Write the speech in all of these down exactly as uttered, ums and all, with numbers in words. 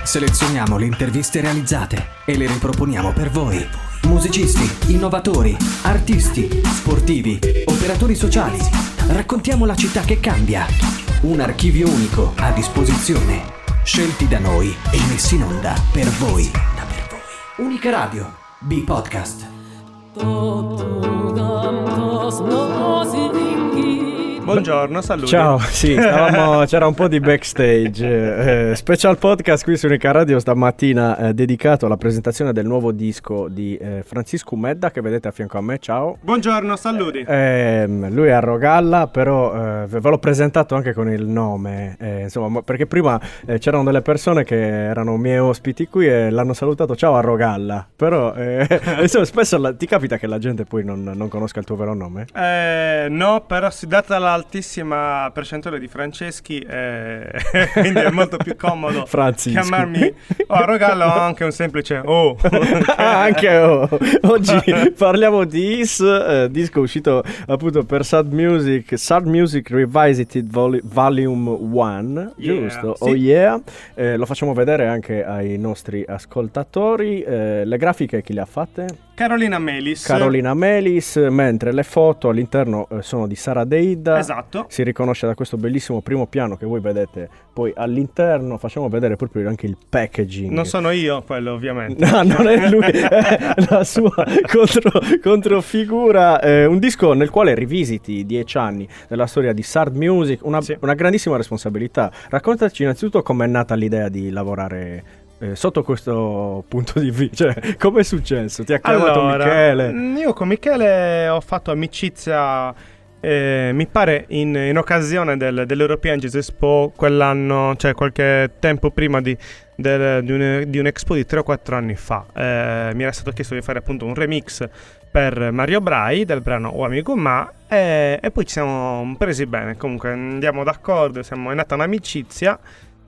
Selezioniamo le interviste realizzate e le riproponiamo per voi. Musicisti, innovatori, artisti, sportivi, operatori sociali. Raccontiamo la città che cambia. Un archivio unico a disposizione. Scelti da noi e messi in onda per voi. Unica Radio, B-Podcast. Buongiorno, saluti. Ciao, sì, stavamo, c'era un po' di backstage. Eh, special podcast qui su Unica Radio stamattina eh, dedicato alla presentazione del nuovo disco di eh, Francisco Medda che vedete a fianco a me. Ciao. Buongiorno, saluti. Eh, lui è a Rogalla, però eh, ve l'ho presentato anche con il nome, eh, insomma, perché prima eh, c'erano delle persone che erano miei ospiti qui e l'hanno salutato ciao a Rogalla, però eh, insomma, spesso la, ti capita che la gente poi non, non conosca il tuo vero nome? Eh, no, però si data l'altissima percentuale di Franceschi, eh, quindi è molto più comodo Francisco. chiamarmi oh, a Rogalla o anche un semplice oh. Ah, anche oh. Oggi parliamo di Is, eh, disco uscito appunto per Sad Music, Sad Music Revisited Vol- Volume uno, Yeah, giusto? sì. Oh yeah. Eh, lo facciamo vedere anche ai nostri ascoltatori. Eh, le grafiche chi le ha fatte? Carolina Melis. Carolina Melis, mentre le foto all'interno eh, sono di Sara Deida. Esatto. Si riconosce da questo bellissimo primo piano che voi vedete poi all'interno. Facciamo vedere proprio anche il packaging. Non sono io quello, ovviamente. No, non è lui, è la sua contro, controfigura. Eh, un disco nel quale rivisiti i dieci anni della storia di Sad Music, una, Sì. una grandissima responsabilità. Raccontaci innanzitutto com'è nata l'idea di lavorare eh, sotto questo punto di vista, cioè come è successo? Ti ha chiamato Allora, Michele? io con Michele ho fatto amicizia, eh, mi pare, in, in occasione del, dell'European Jazz Expo quell'anno, cioè qualche tempo prima di, del, di, un, di un'expo di tre o quattro anni fa. Eh, mi era stato chiesto di fare appunto un remix per Mario Brai del brano O Amigo Ma e, e poi ci siamo presi bene, comunque andiamo d'accordo, siamo, è nata un'amicizia.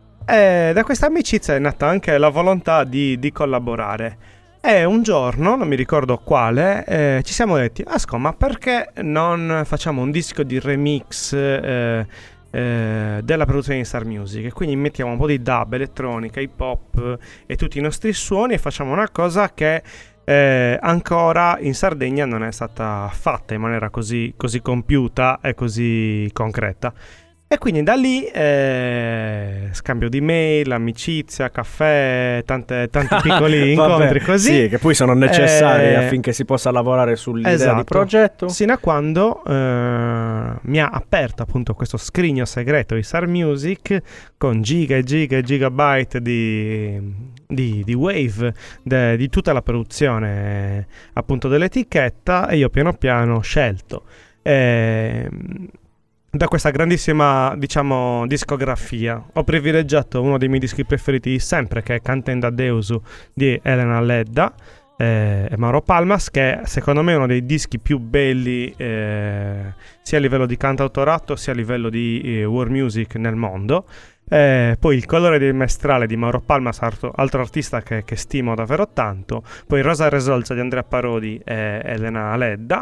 E da questa amicizia è nata anche la volontà di, di collaborare. E un giorno, non mi ricordo quale, eh, ci siamo detti: Asco, ma perché non facciamo un disco di remix eh, eh, della produzione di Star Music? E quindi mettiamo un po' di dub, elettronica, hip hop e tutti i nostri suoni e facciamo una cosa che eh, ancora in Sardegna non è stata fatta in maniera così, così compiuta e così concreta. E quindi da lì eh, scambio di mail, amicizia, caffè, tante, tanti piccoli incontri così. Sì, che poi sono necessari Eh, affinché si possa lavorare sull'idea esatto. di progetto. Sino a quando eh, mi ha aperto appunto questo scrigno segreto di Star Music con giga e giga e gigabyte di, di, di wave, de, di tutta la produzione appunto dell'etichetta, e io piano piano ho scelto eh, da questa grandissima, diciamo, discografia ho privilegiato uno dei miei dischi preferiti di sempre, che è Cantenda Deusu di Elena Ledda eh, e Mauro Palmas, che secondo me è uno dei dischi più belli eh, sia a livello di cantautorato sia a livello di eh, world music nel mondo. Eh, poi Il colore del mestrale di Mauro Palmas, altro, altro artista che, che stimo davvero tanto. Poi Rosa Resolza di Andrea Parodi e Elena Ledda.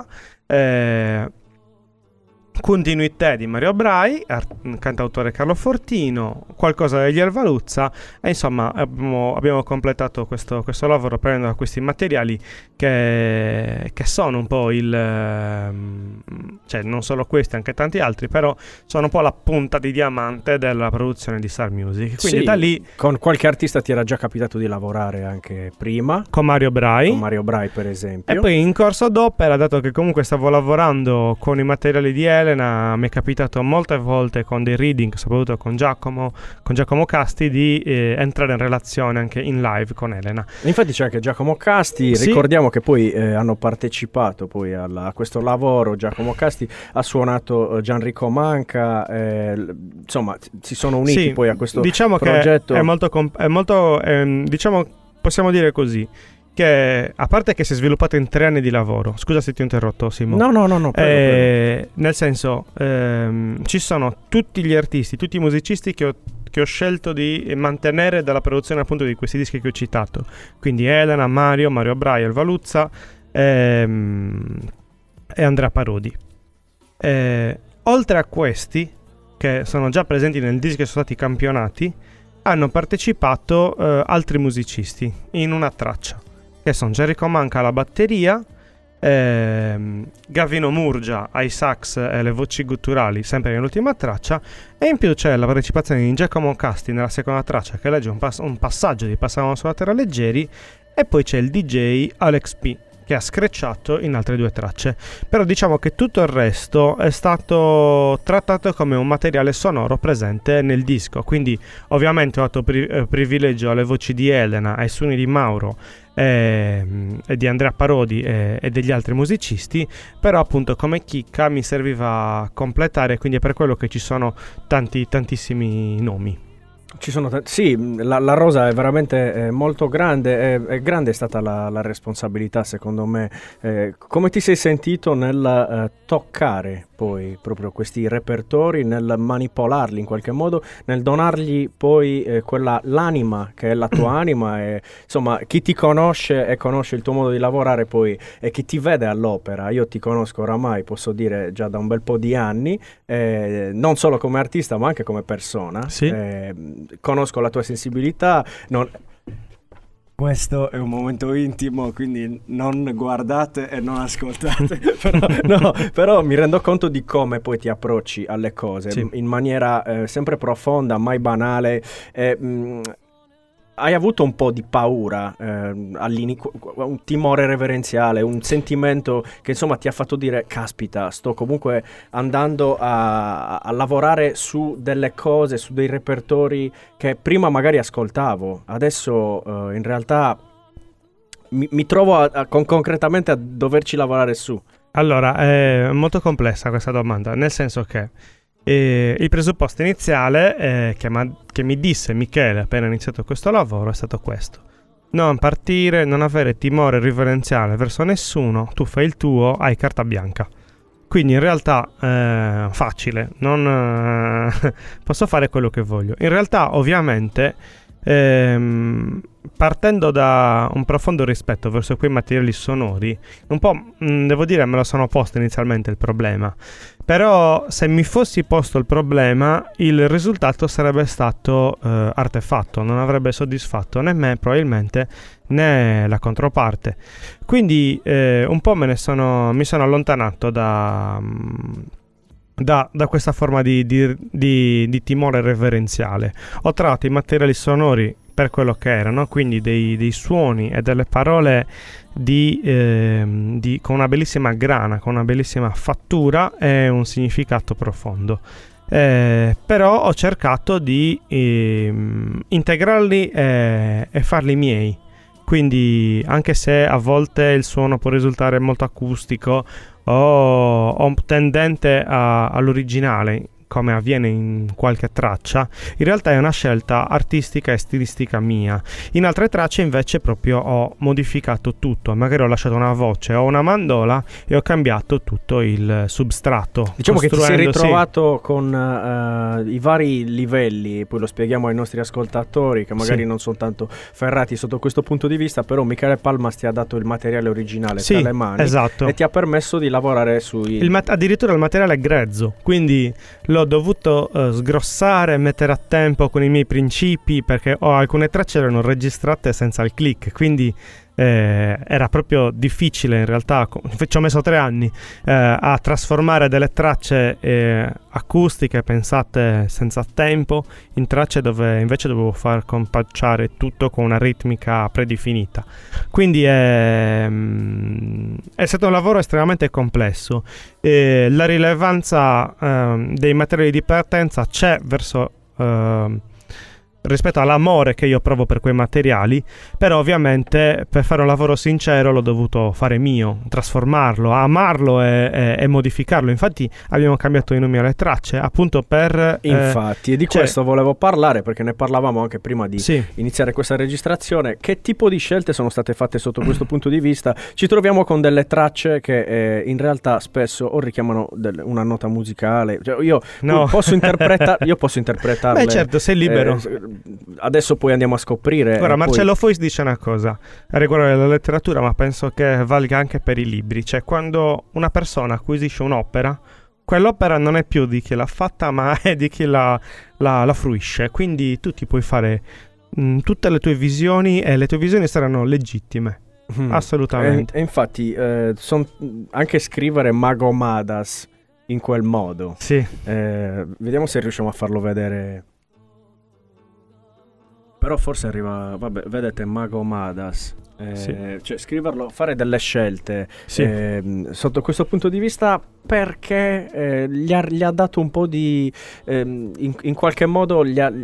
eh, Continuità di Mario Brai, art- cantautore Carlo Fortino, qualcosa degli Ervaluzza, e insomma abbiamo, abbiamo completato questo, questo lavoro prendendo questi materiali che, che sono un po' il ehm, cioè non solo questi, anche tanti altri, però sono un po' la punta di diamante della produzione di Star Music. Quindi Sì, da lì con qualche artista ti era già capitato di lavorare anche prima, con Mario Brai, con Mario Brai per esempio. e poi in corso d'opera, dato che comunque stavo lavorando con i materiali di Elena, mi è capitato molte volte con dei reading, soprattutto con Giacomo, con Giacomo Casti, di eh, entrare in relazione anche in live con Elena. Infatti c'è anche Giacomo Casti, Sì. ricordiamo che poi eh, hanno partecipato poi alla- a questo lavoro. Giacomo Casti ha suonato eh, Gianrico Manca, eh, l- insomma si sono uniti Sì, poi a questo diciamo progetto. che è molto, comp- è molto ehm, diciamo, possiamo dire così, che a parte che si è sviluppato in tre anni di lavoro. Scusa se ti ho interrotto, Simo. No, no, no, no, prego, Eh, nel senso, ehm, ci sono tutti gli artisti, tutti i musicisti che ho, che ho scelto di mantenere dalla produzione appunto di questi dischi che ho citato. Quindi Elena, Mario, Mario Brai, Elvaluzza ehm, e Andrea Parodi. Eh, oltre a questi, che sono già presenti nel disco e sono stati campionati, hanno partecipato uh, altri musicisti in una traccia, che sono Jericho Manca alla batteria, ehm, Gavino Murgia ai sax e le voci gutturali sempre nell'ultima traccia, e in più c'è la partecipazione di Giacomo Casti nella seconda traccia, che legge un, pass- un passaggio di Passavamo sulla terra leggeri, e poi c'è il D J Alex P che ha screcciato in altre due tracce. Però diciamo che tutto il resto è stato trattato come un materiale sonoro presente nel disco, quindi ovviamente ho dato pri- eh, privilegio alle voci di Elena, ai suoni di Mauro e, e di Andrea Parodi e, e degli altri musicisti, però appunto come chicca mi serviva a completare, quindi è per quello che ci sono tanti tantissimi nomi. Ci sono t- sì, la, la rosa è veramente eh, molto grande, è, è grande è stata la, la responsabilità secondo me. Eh, come ti sei sentito nel eh, toccare poi proprio questi repertori, nel manipolarli in qualche modo, nel donargli poi eh, quella l'anima che è la tua anima, e insomma chi ti conosce e conosce il tuo modo di lavorare poi, e chi ti vede all'opera, io ti conosco oramai, posso dire già da un bel po' di anni, eh, non solo come artista ma anche come persona. Sì. Eh, conosco la tua sensibilità, non... Questo è un momento intimo, quindi non guardate e non ascoltate, però, no, però mi rendo conto di come poi ti approcci alle cose, sì, in maniera eh, sempre profonda, mai banale. Eh, mh, hai avuto un po' di paura, eh, all'inizio, un timore reverenziale, un sentimento che insomma ti ha fatto dire caspita, sto comunque andando a, a lavorare su delle cose, su dei repertori che prima magari ascoltavo, adesso eh, in realtà mi, mi trovo a, a, con, concretamente a doverci lavorare su. Allora, è molto complessa questa domanda, nel senso che E il presupposto iniziale eh, che, ma, che mi disse Michele appena iniziato questo lavoro è stato questo: non partire, non avere timore riverenziale verso nessuno, tu fai il tuo, hai carta bianca. Quindi in realtà eh, facile, non eh, posso fare quello che voglio. In realtà ovviamente ehm, partendo da un profondo rispetto verso quei materiali sonori, un po' mh, devo dire me lo sono posto inizialmente il problema, però se mi fossi posto il problema il risultato sarebbe stato eh, artefatto, non avrebbe soddisfatto né me probabilmente né la controparte, quindi eh, un po' me ne sono mi sono allontanato da, da, da questa forma di, di, di, di timore reverenziale. Ho tratto i materiali sonori per quello che erano, quindi dei, dei suoni e delle parole di, eh, di, con una bellissima grana, con una bellissima fattura e un significato profondo. Eh, però ho cercato di eh, integrarli e, e farli miei. Quindi anche se a volte il suono può risultare molto acustico o, o tendente a, all'originale, come avviene in qualche traccia, in realtà è una scelta artistica e stilistica mia. In altre tracce invece proprio ho modificato tutto, magari ho lasciato una voce o una mandola e ho cambiato tutto il substrato. Diciamo che ti sei ritrovato sì. con uh, i vari livelli, poi lo spieghiamo ai nostri ascoltatori che magari sì. non sono tanto ferrati sotto questo punto di vista, però Michele Palmas ti ha dato il materiale originale sì, tra le mani, esatto. e ti ha permesso di lavorare sui... Il mat- addirittura il materiale è grezzo, quindi l'ho dovuto uh, sgrossare, mettere a tempo con i miei principi, perché ho alcune tracce erano registrate senza il click, quindi eh, era proprio difficile in realtà. Ci ho messo tre anni eh, a trasformare delle tracce eh, acustiche pensate senza tempo in tracce dove invece dovevo far compacciare tutto con una ritmica predefinita. Quindi è, è stato un lavoro estremamente complesso. E la rilevanza eh, dei materiali di partenza c'è verso eh, rispetto all'amore che io provo per quei materiali, però ovviamente per fare un lavoro sincero l'ho dovuto fare mio, trasformarlo, amarlo e, e, e modificarlo. Infatti abbiamo cambiato i nomi alle tracce appunto per... Infatti, eh, e di cioè, questo volevo parlare, perché ne parlavamo anche prima di sì. iniziare questa registrazione. Che tipo di scelte sono state fatte sotto questo punto di vista? Ci troviamo con delle tracce che eh, in realtà spesso o richiamano del, una nota musicale, cioè, io no. posso interpretare io posso interpretarle. Beh certo, sei libero. Eh, adesso poi andiamo a scoprire. Ora Marcello poi... Fois dice una cosa a riguardo della letteratura, ma penso che valga anche per i libri. Cioè, quando una persona acquisisce un'opera quell'opera non è più di chi l'ha fatta, ma è di chi la, la, la fruisce. Quindi tu ti puoi fare mh, tutte le tue visioni e le tue visioni saranno legittime. Mm. Assolutamente. E, e infatti eh, son, anche scrivere Magomadas in quel modo, sì. eh, vediamo se riusciamo a farlo vedere. Però forse arriva, vabbè, vedete Magomadas, eh, sì. cioè scriverlo, fare delle scelte, sì. eh, sotto questo punto di vista, perché eh, gli, ha, gli ha dato un po' di eh, in, in qualche modo gli ha,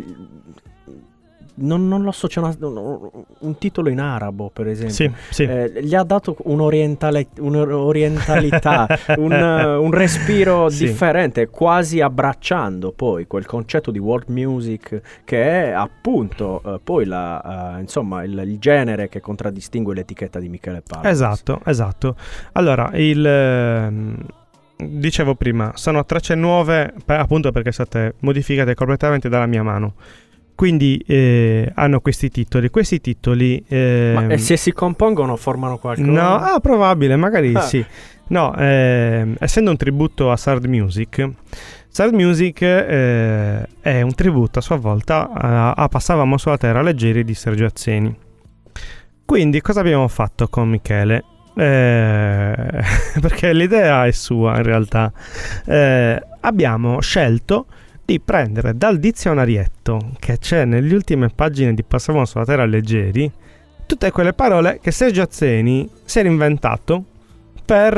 non, non lo so, c'è una, un, un titolo in arabo per esempio, sì, sì. Eh, gli ha dato un'orientale, un'orientalità, un, un respiro sì. differente, quasi abbracciando poi quel concetto di world music che è appunto eh, poi la, uh, insomma il, il genere che contraddistingue l'etichetta di Michele Palmas. Esatto, esatto. Allora, il... Ehm... dicevo prima, sono tracce nuove per, appunto perché sono state modificate completamente dalla mia mano. Quindi eh, hanno questi titoli. Questi titoli eh, ma e se si compongono formano qualcosa? No, ah, probabile, magari ah. sì. No, eh, essendo un tributo a Sard Music, Sard Music eh, è un tributo a sua volta a, a Passavamo sulla terra leggeri di Sergio Azzeni. Quindi cosa abbiamo fatto con Michele? Eh, perché l'idea è sua in realtà. Eh, abbiamo scelto di prendere dal dizionarietto che c'è nelle ultime pagine di Passavamo sulla terra leggeri tutte quelle parole che Sergio Azzeni si era inventato per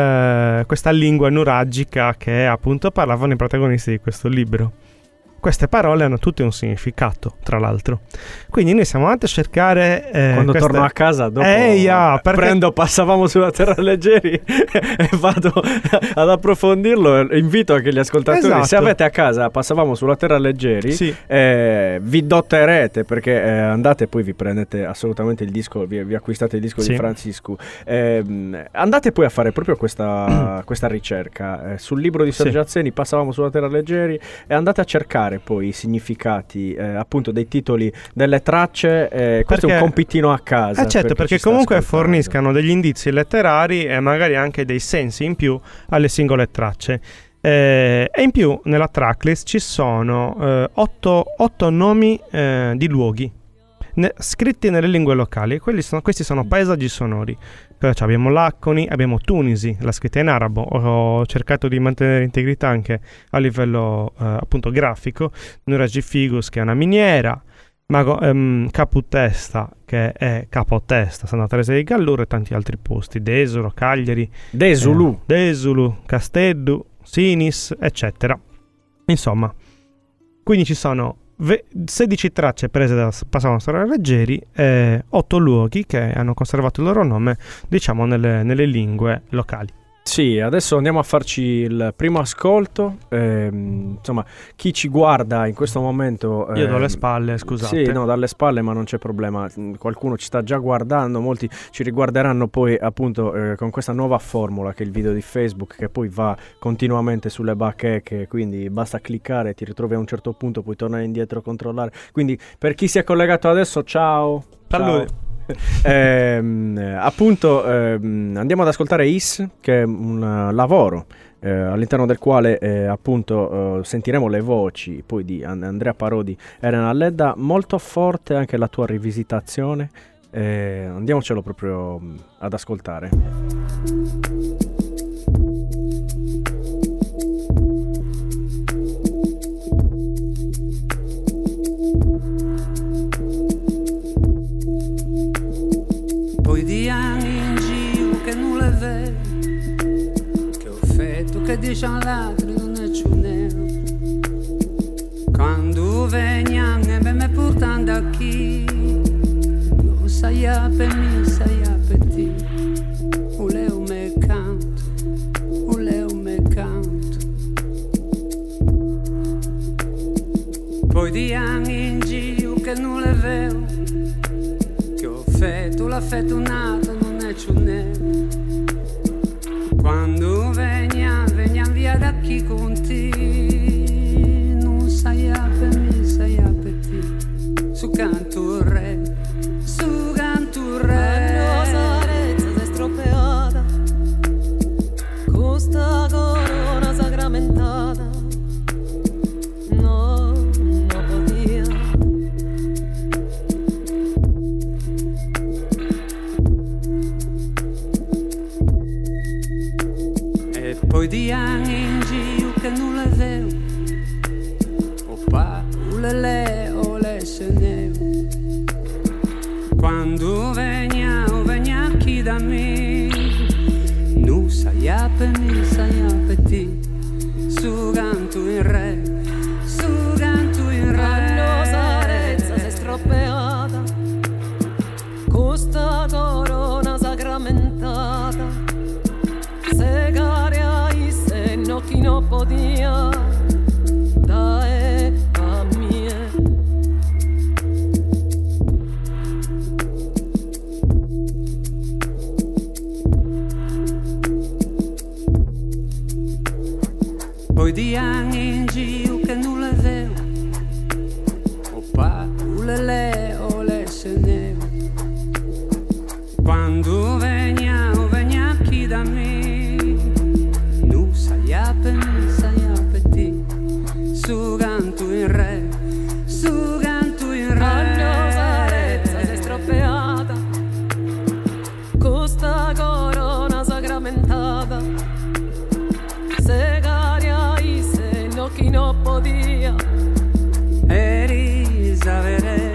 eh, questa lingua nuragica che appunto parlavano i protagonisti di questo libro. Queste parole hanno tutte un significato, tra l'altro. Quindi noi siamo andati a cercare... Eh, Quando queste... torno a casa, dopo eh, yeah, perché... prendo Passavamo sulla terra leggeri e vado ad approfondirlo. Invito anche gli ascoltatori, esatto. se avete a casa Passavamo sulla terra leggeri, sì. eh, vi dotterete, perché eh, andate poi vi prendete assolutamente il disco, vi, vi acquistate il disco sì. di Francisco. Eh, andate poi a fare proprio questa, questa ricerca eh, sul libro di Sergio sì. Azzeni, Passavamo sulla terra leggeri, e andate a cercare poi i significati eh, appunto dei titoli delle tracce, eh, questo perché, è un compitino a casa. Eh certo, per perché comunque forniscano degli indizi letterari e magari anche dei sensi in più alle singole tracce. Eh, e in più nella tracklist ci sono eh, otto, otto nomi eh, di luoghi ne, scritti nelle lingue locali. Quelli sono, questi sono paesaggi sonori. Cioè, abbiamo Laconi, abbiamo Tunisi, la scritta in arabo. Ho cercato di mantenere integrità anche a livello eh, appunto grafico. Nuraji Figus, che è una miniera, Mago, ehm, Caputesta, che è Capotesta, Santa Teresa di Gallura, e tanti altri posti, Desuro, Cagliari, Desulu, eh, Desulu, Casteddu, Sinis, eccetera. Insomma, quindi ci sono sedici tracce prese da Passavamo sulla terra leggeri e otto luoghi che hanno conservato il loro nome, diciamo, nelle, nelle lingue locali. Sì, adesso andiamo a farci il primo ascolto. Ehm, insomma, chi ci guarda in questo momento... Io ehm, do le spalle, scusate. Sì, no, dalle spalle, ma non c'è problema. Qualcuno ci sta già guardando, molti ci riguarderanno poi appunto eh, con questa nuova formula che è il video di Facebook, che poi va continuamente sulle bacheche, quindi basta cliccare, ti ritrovi a un certo punto, puoi tornare indietro, controllare. Quindi per chi si è collegato adesso, ciao! Salve! Ciao. eh, appunto eh, andiamo ad ascoltare Is, che è un uh, lavoro eh, all'interno del quale eh, appunto uh, sentiremo le voci poi di And- Andrea Parodi e Elena Ledda. Molto forte anche la tua rivisitazione, eh, andiamocelo proprio um, ad ascoltare. Poi di anni in giro che non le vedo, che ho fatto che dice all'altro non è più nero. Quando veniamo e me portando a chi, non sai a per me, sai a per te. O leo me canto, o leo me canto. Poi di anni in giro che non le vedo, l'affetto, l'affetto nato non è più nero. Quando veniamo, veniamo via da chi con te, non sai a per me, sai a per te. Su canto re, su canto re. La rosa rezza si è stropeata, questa corona sacramentale. scendeu. Quando veniamo, veniamo chi da me, nu saia per me, saia per te, su canto in re, su canto in re. Anno sarezza si è stroppeata, costa corona sacramentata, se caria se no chi non podia, da e a mie. Poi di anni in giro che non le vedo, o pa, o le le, o le se ne. Quando veniamo, veniamo chi da me, nu saia per me, saia per te, su canto in re, su canto in re. Anno sarezza si è stroppeata, costa corona sacramentata, se caria se no chi non podia, Elisavere.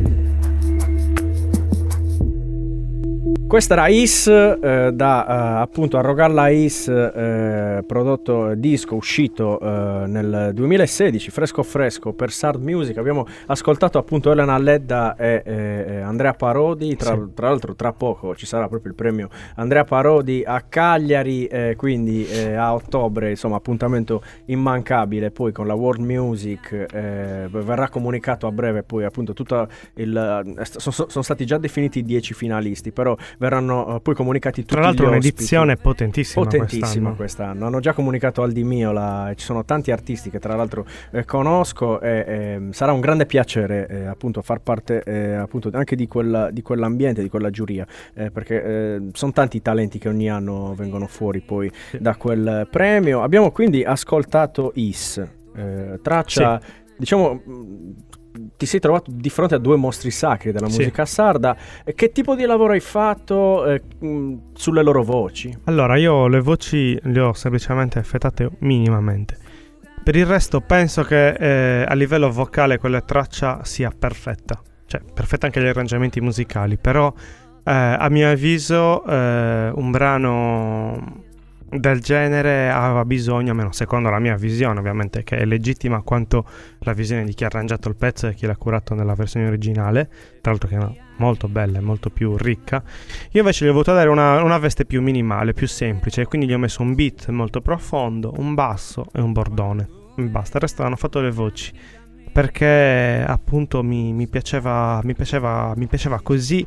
Questa era Is, eh, da eh, appunto Arrogalla Is, eh, prodotto disco uscito eh, nel duemilasedici, fresco fresco per Sard Music. Abbiamo ascoltato appunto Elena Ledda e eh, Andrea Parodi, tra, Sì. tra l'altro tra poco ci sarà proprio il premio Andrea Parodi a Cagliari, eh, quindi eh, a ottobre, insomma appuntamento immancabile. Poi con la World Music eh, verrà comunicato a breve poi appunto tutta il... Eh, sono, sono stati già definiti i dieci finalisti, però verranno uh, poi comunicati tutti Tra l'altro gli un'edizione ospiti. potentissima, Potentissima quest'anno. quest'anno. Hanno già comunicato Aldi Miola, ci sono tanti artisti che tra l'altro eh, conosco e eh, sarà un grande piacere eh, appunto far parte eh, appunto anche di, quella, di quell'ambiente, di quella giuria, eh, perché eh, sono tanti talenti che ogni anno vengono fuori poi Sì. da quel premio. Abbiamo quindi ascoltato Is, eh, traccia diciamo mh, ti sei trovato di fronte a due mostri sacri della Sì. musica sarda. Eh, Che tipo di lavoro hai fatto eh, mh, sulle loro voci? Allora, io le voci le ho semplicemente effettuate minimamente. Per il resto penso che eh, a livello vocale quella traccia sia perfetta. Cioè, perfetta anche gli arrangiamenti musicali. Però, eh, a mio avviso, eh, un brano del genere aveva bisogno, almeno secondo la mia visione, ovviamente, che è legittima quanto la visione di chi ha arrangiato il pezzo e chi l'ha curato nella versione originale, tra l'altro che è molto bella e molto più ricca. Io invece gli ho voluto dare una, una veste più minimale, più semplice, quindi gli ho messo un beat molto profondo, un basso e un bordone, e basta. Il resto hanno fatto le voci, perché appunto mi, mi piaceva mi piaceva mi piaceva così,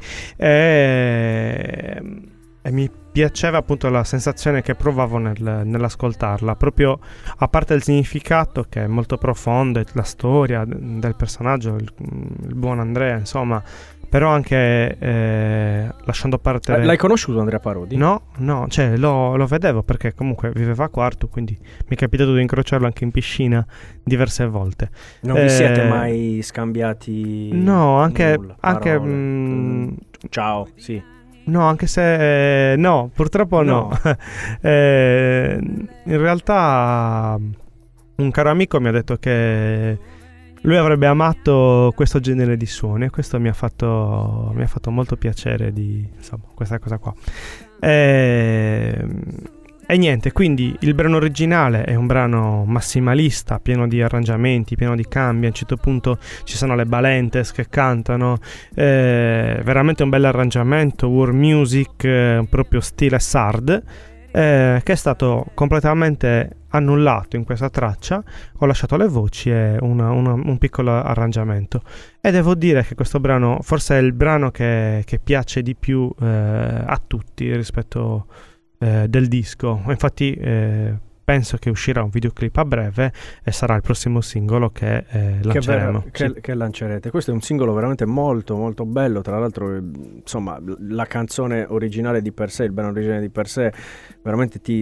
e, e mi piaceva appunto la sensazione che provavo nel, nell'ascoltarla, proprio a parte il significato che è molto profondo, e la storia del personaggio, il, il buon Andrea, insomma, però anche eh, lasciando parte... Eh, L'hai conosciuto Andrea Parodi? No, no, cioè lo, lo vedevo perché comunque viveva a Quartu, quindi mi è capitato di incrociarlo anche in piscina diverse volte. Non vi Eh, siete mai scambiati? No, anche... nulla, anche parole? mm, Ciao, sì. no, anche se... no, purtroppo no. No. Eh, in realtà un caro amico mi ha detto che lui avrebbe amato questo genere di suoni, e questo mi ha fatto, mi ha fatto molto piacere di, insomma, questa cosa qua. E, e niente, quindi il brano originale è un brano massimalista, pieno di arrangiamenti, pieno di cambi. A un certo punto ci sono le Balentes che cantano, eh, veramente un bel arrangiamento, world music, eh, proprio stile Sard, eh, che è stato completamente annullato in questa traccia. Ho lasciato le voci e una, una, un piccolo arrangiamento, e devo dire che questo brano forse è il brano che, che piace di più eh, a tutti rispetto eh, del disco. Infatti eh, penso che uscirà un videoclip a breve e sarà il prossimo singolo che eh, lanceremo. Che, ver- Sì. che, che lancerete. Questo è un singolo veramente molto molto bello. Tra l'altro, eh, insomma, l- la canzone originale di per sé, il brano originale di per sé, veramente ti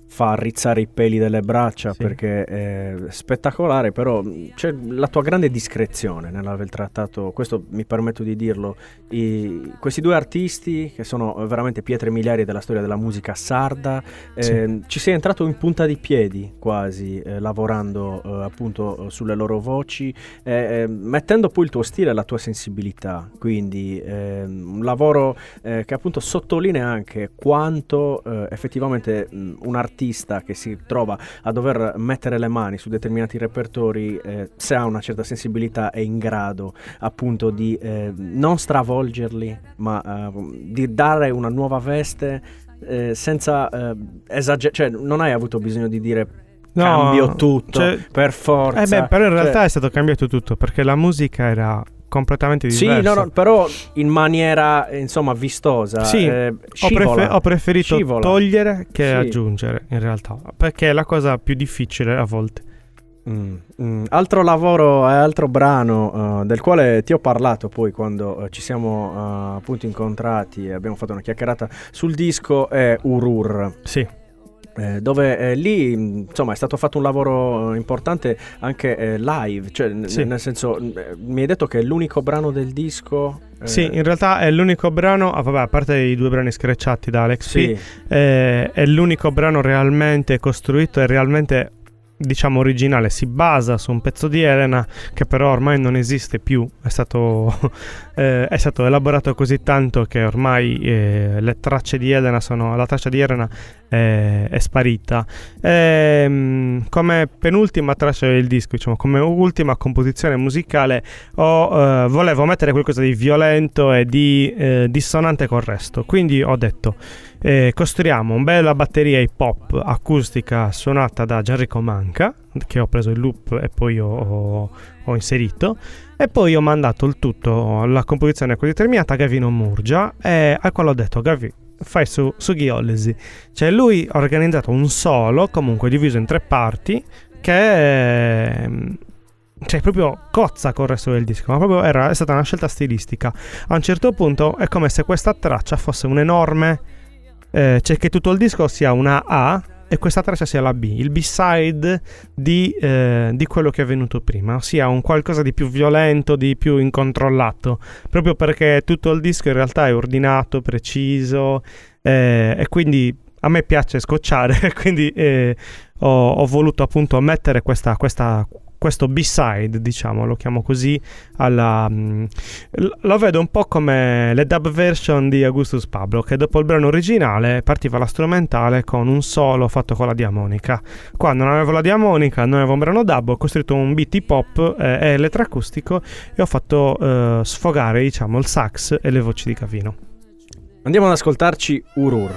fa rizzare i peli delle braccia, Sì. perché è spettacolare, però c'è la tua grande discrezione nell'aver trattato, questo mi permetto di dirlo, i, questi due artisti che sono veramente pietre miliari della storia della musica sarda. Sì. Eh, ci sei entrato in punta di piedi quasi, eh, lavorando eh, appunto sulle loro voci, eh, eh, mettendo poi il tuo stile e la tua sensibilità, quindi eh, un lavoro eh, che appunto sottolinea anche quanto eh, effettivamente mh, un artista che si trova a dover mettere le mani su determinati repertori, eh, se ha una certa sensibilità, è in grado appunto di eh, non stravolgerli, ma eh, di dare una nuova veste eh, senza eh, esagerare, cioè non hai avuto bisogno di dire No, cambio tutto cioè- per forza. Eh beh, però in Cioè, realtà è stato cambiato tutto, perché la musica era completamente sì, diversa. no, no, però in maniera insomma vistosa. Sì, eh, Ho, scivola, prefe- ho preferito scivola. togliere che Sì. aggiungere, in realtà, perché è la cosa più difficile a volte. Mm, mm. Altro lavoro e altro brano uh, del quale ti ho parlato poi quando uh, ci siamo uh, appunto incontrati e abbiamo fatto una chiacchierata sul disco, è Urur. Sì. Eh, dove eh, lì mh, insomma è stato fatto un lavoro eh, importante anche eh, live, cioè n- Sì. nel senso eh, mi hai detto che è l'unico brano del disco. eh, Sì, in realtà è l'unico brano, ah, vabbè, a parte i due brani screcciati da Alex sì, P, eh, è l'unico brano realmente costruito e realmente, diciamo, originale. Si basa su un pezzo di Elena che però ormai non esiste più, è stato, eh, è stato elaborato così tanto che ormai eh, le tracce di Elena sono, la traccia di Elena è, è sparita. Ehm, come penultima traccia del disco, diciamo, come ultima composizione musicale, ho, eh, volevo mettere qualcosa di violento e di eh, dissonante col resto, quindi ho detto Eh, costruiamo una bella batteria hip hop acustica suonata da Gianrico Manca, che ho preso il loop e poi ho, ho, ho inserito, e poi ho mandato il tutto, la composizione così terminata, a Gavino Murgia, e al quale ho detto: Gavi, fai su, su Ghiolesi. Cioè lui ha organizzato un solo comunque diviso in tre parti che eh, cioè proprio cozza col resto del disco, ma proprio era, è stata una scelta stilistica. A un certo punto è come se questa traccia fosse un enorme Eh, c'è che tutto il disco sia una A e questa traccia sia la B, il B-side di, eh, di quello che è venuto prima, ossia un qualcosa di più violento, di più incontrollato, proprio perché tutto il disco in realtà è ordinato, preciso, eh, e quindi a me piace scocciare, quindi eh, ho, ho voluto appunto mettere questa, questa questo B-side, diciamo, lo chiamo così, alla, mh, lo vedo un po' come le dub version di Augustus Pablo, che dopo il brano originale partiva la strumentale con un solo fatto con la diamonica. Qua non avevo la diamonica, non avevo un brano dub, ho costruito un beat hip hop eh, e elettroacustico e ho fatto eh, sfogare, diciamo, il sax e le voci di Gavino. andiamo ad ascoltarci Urur.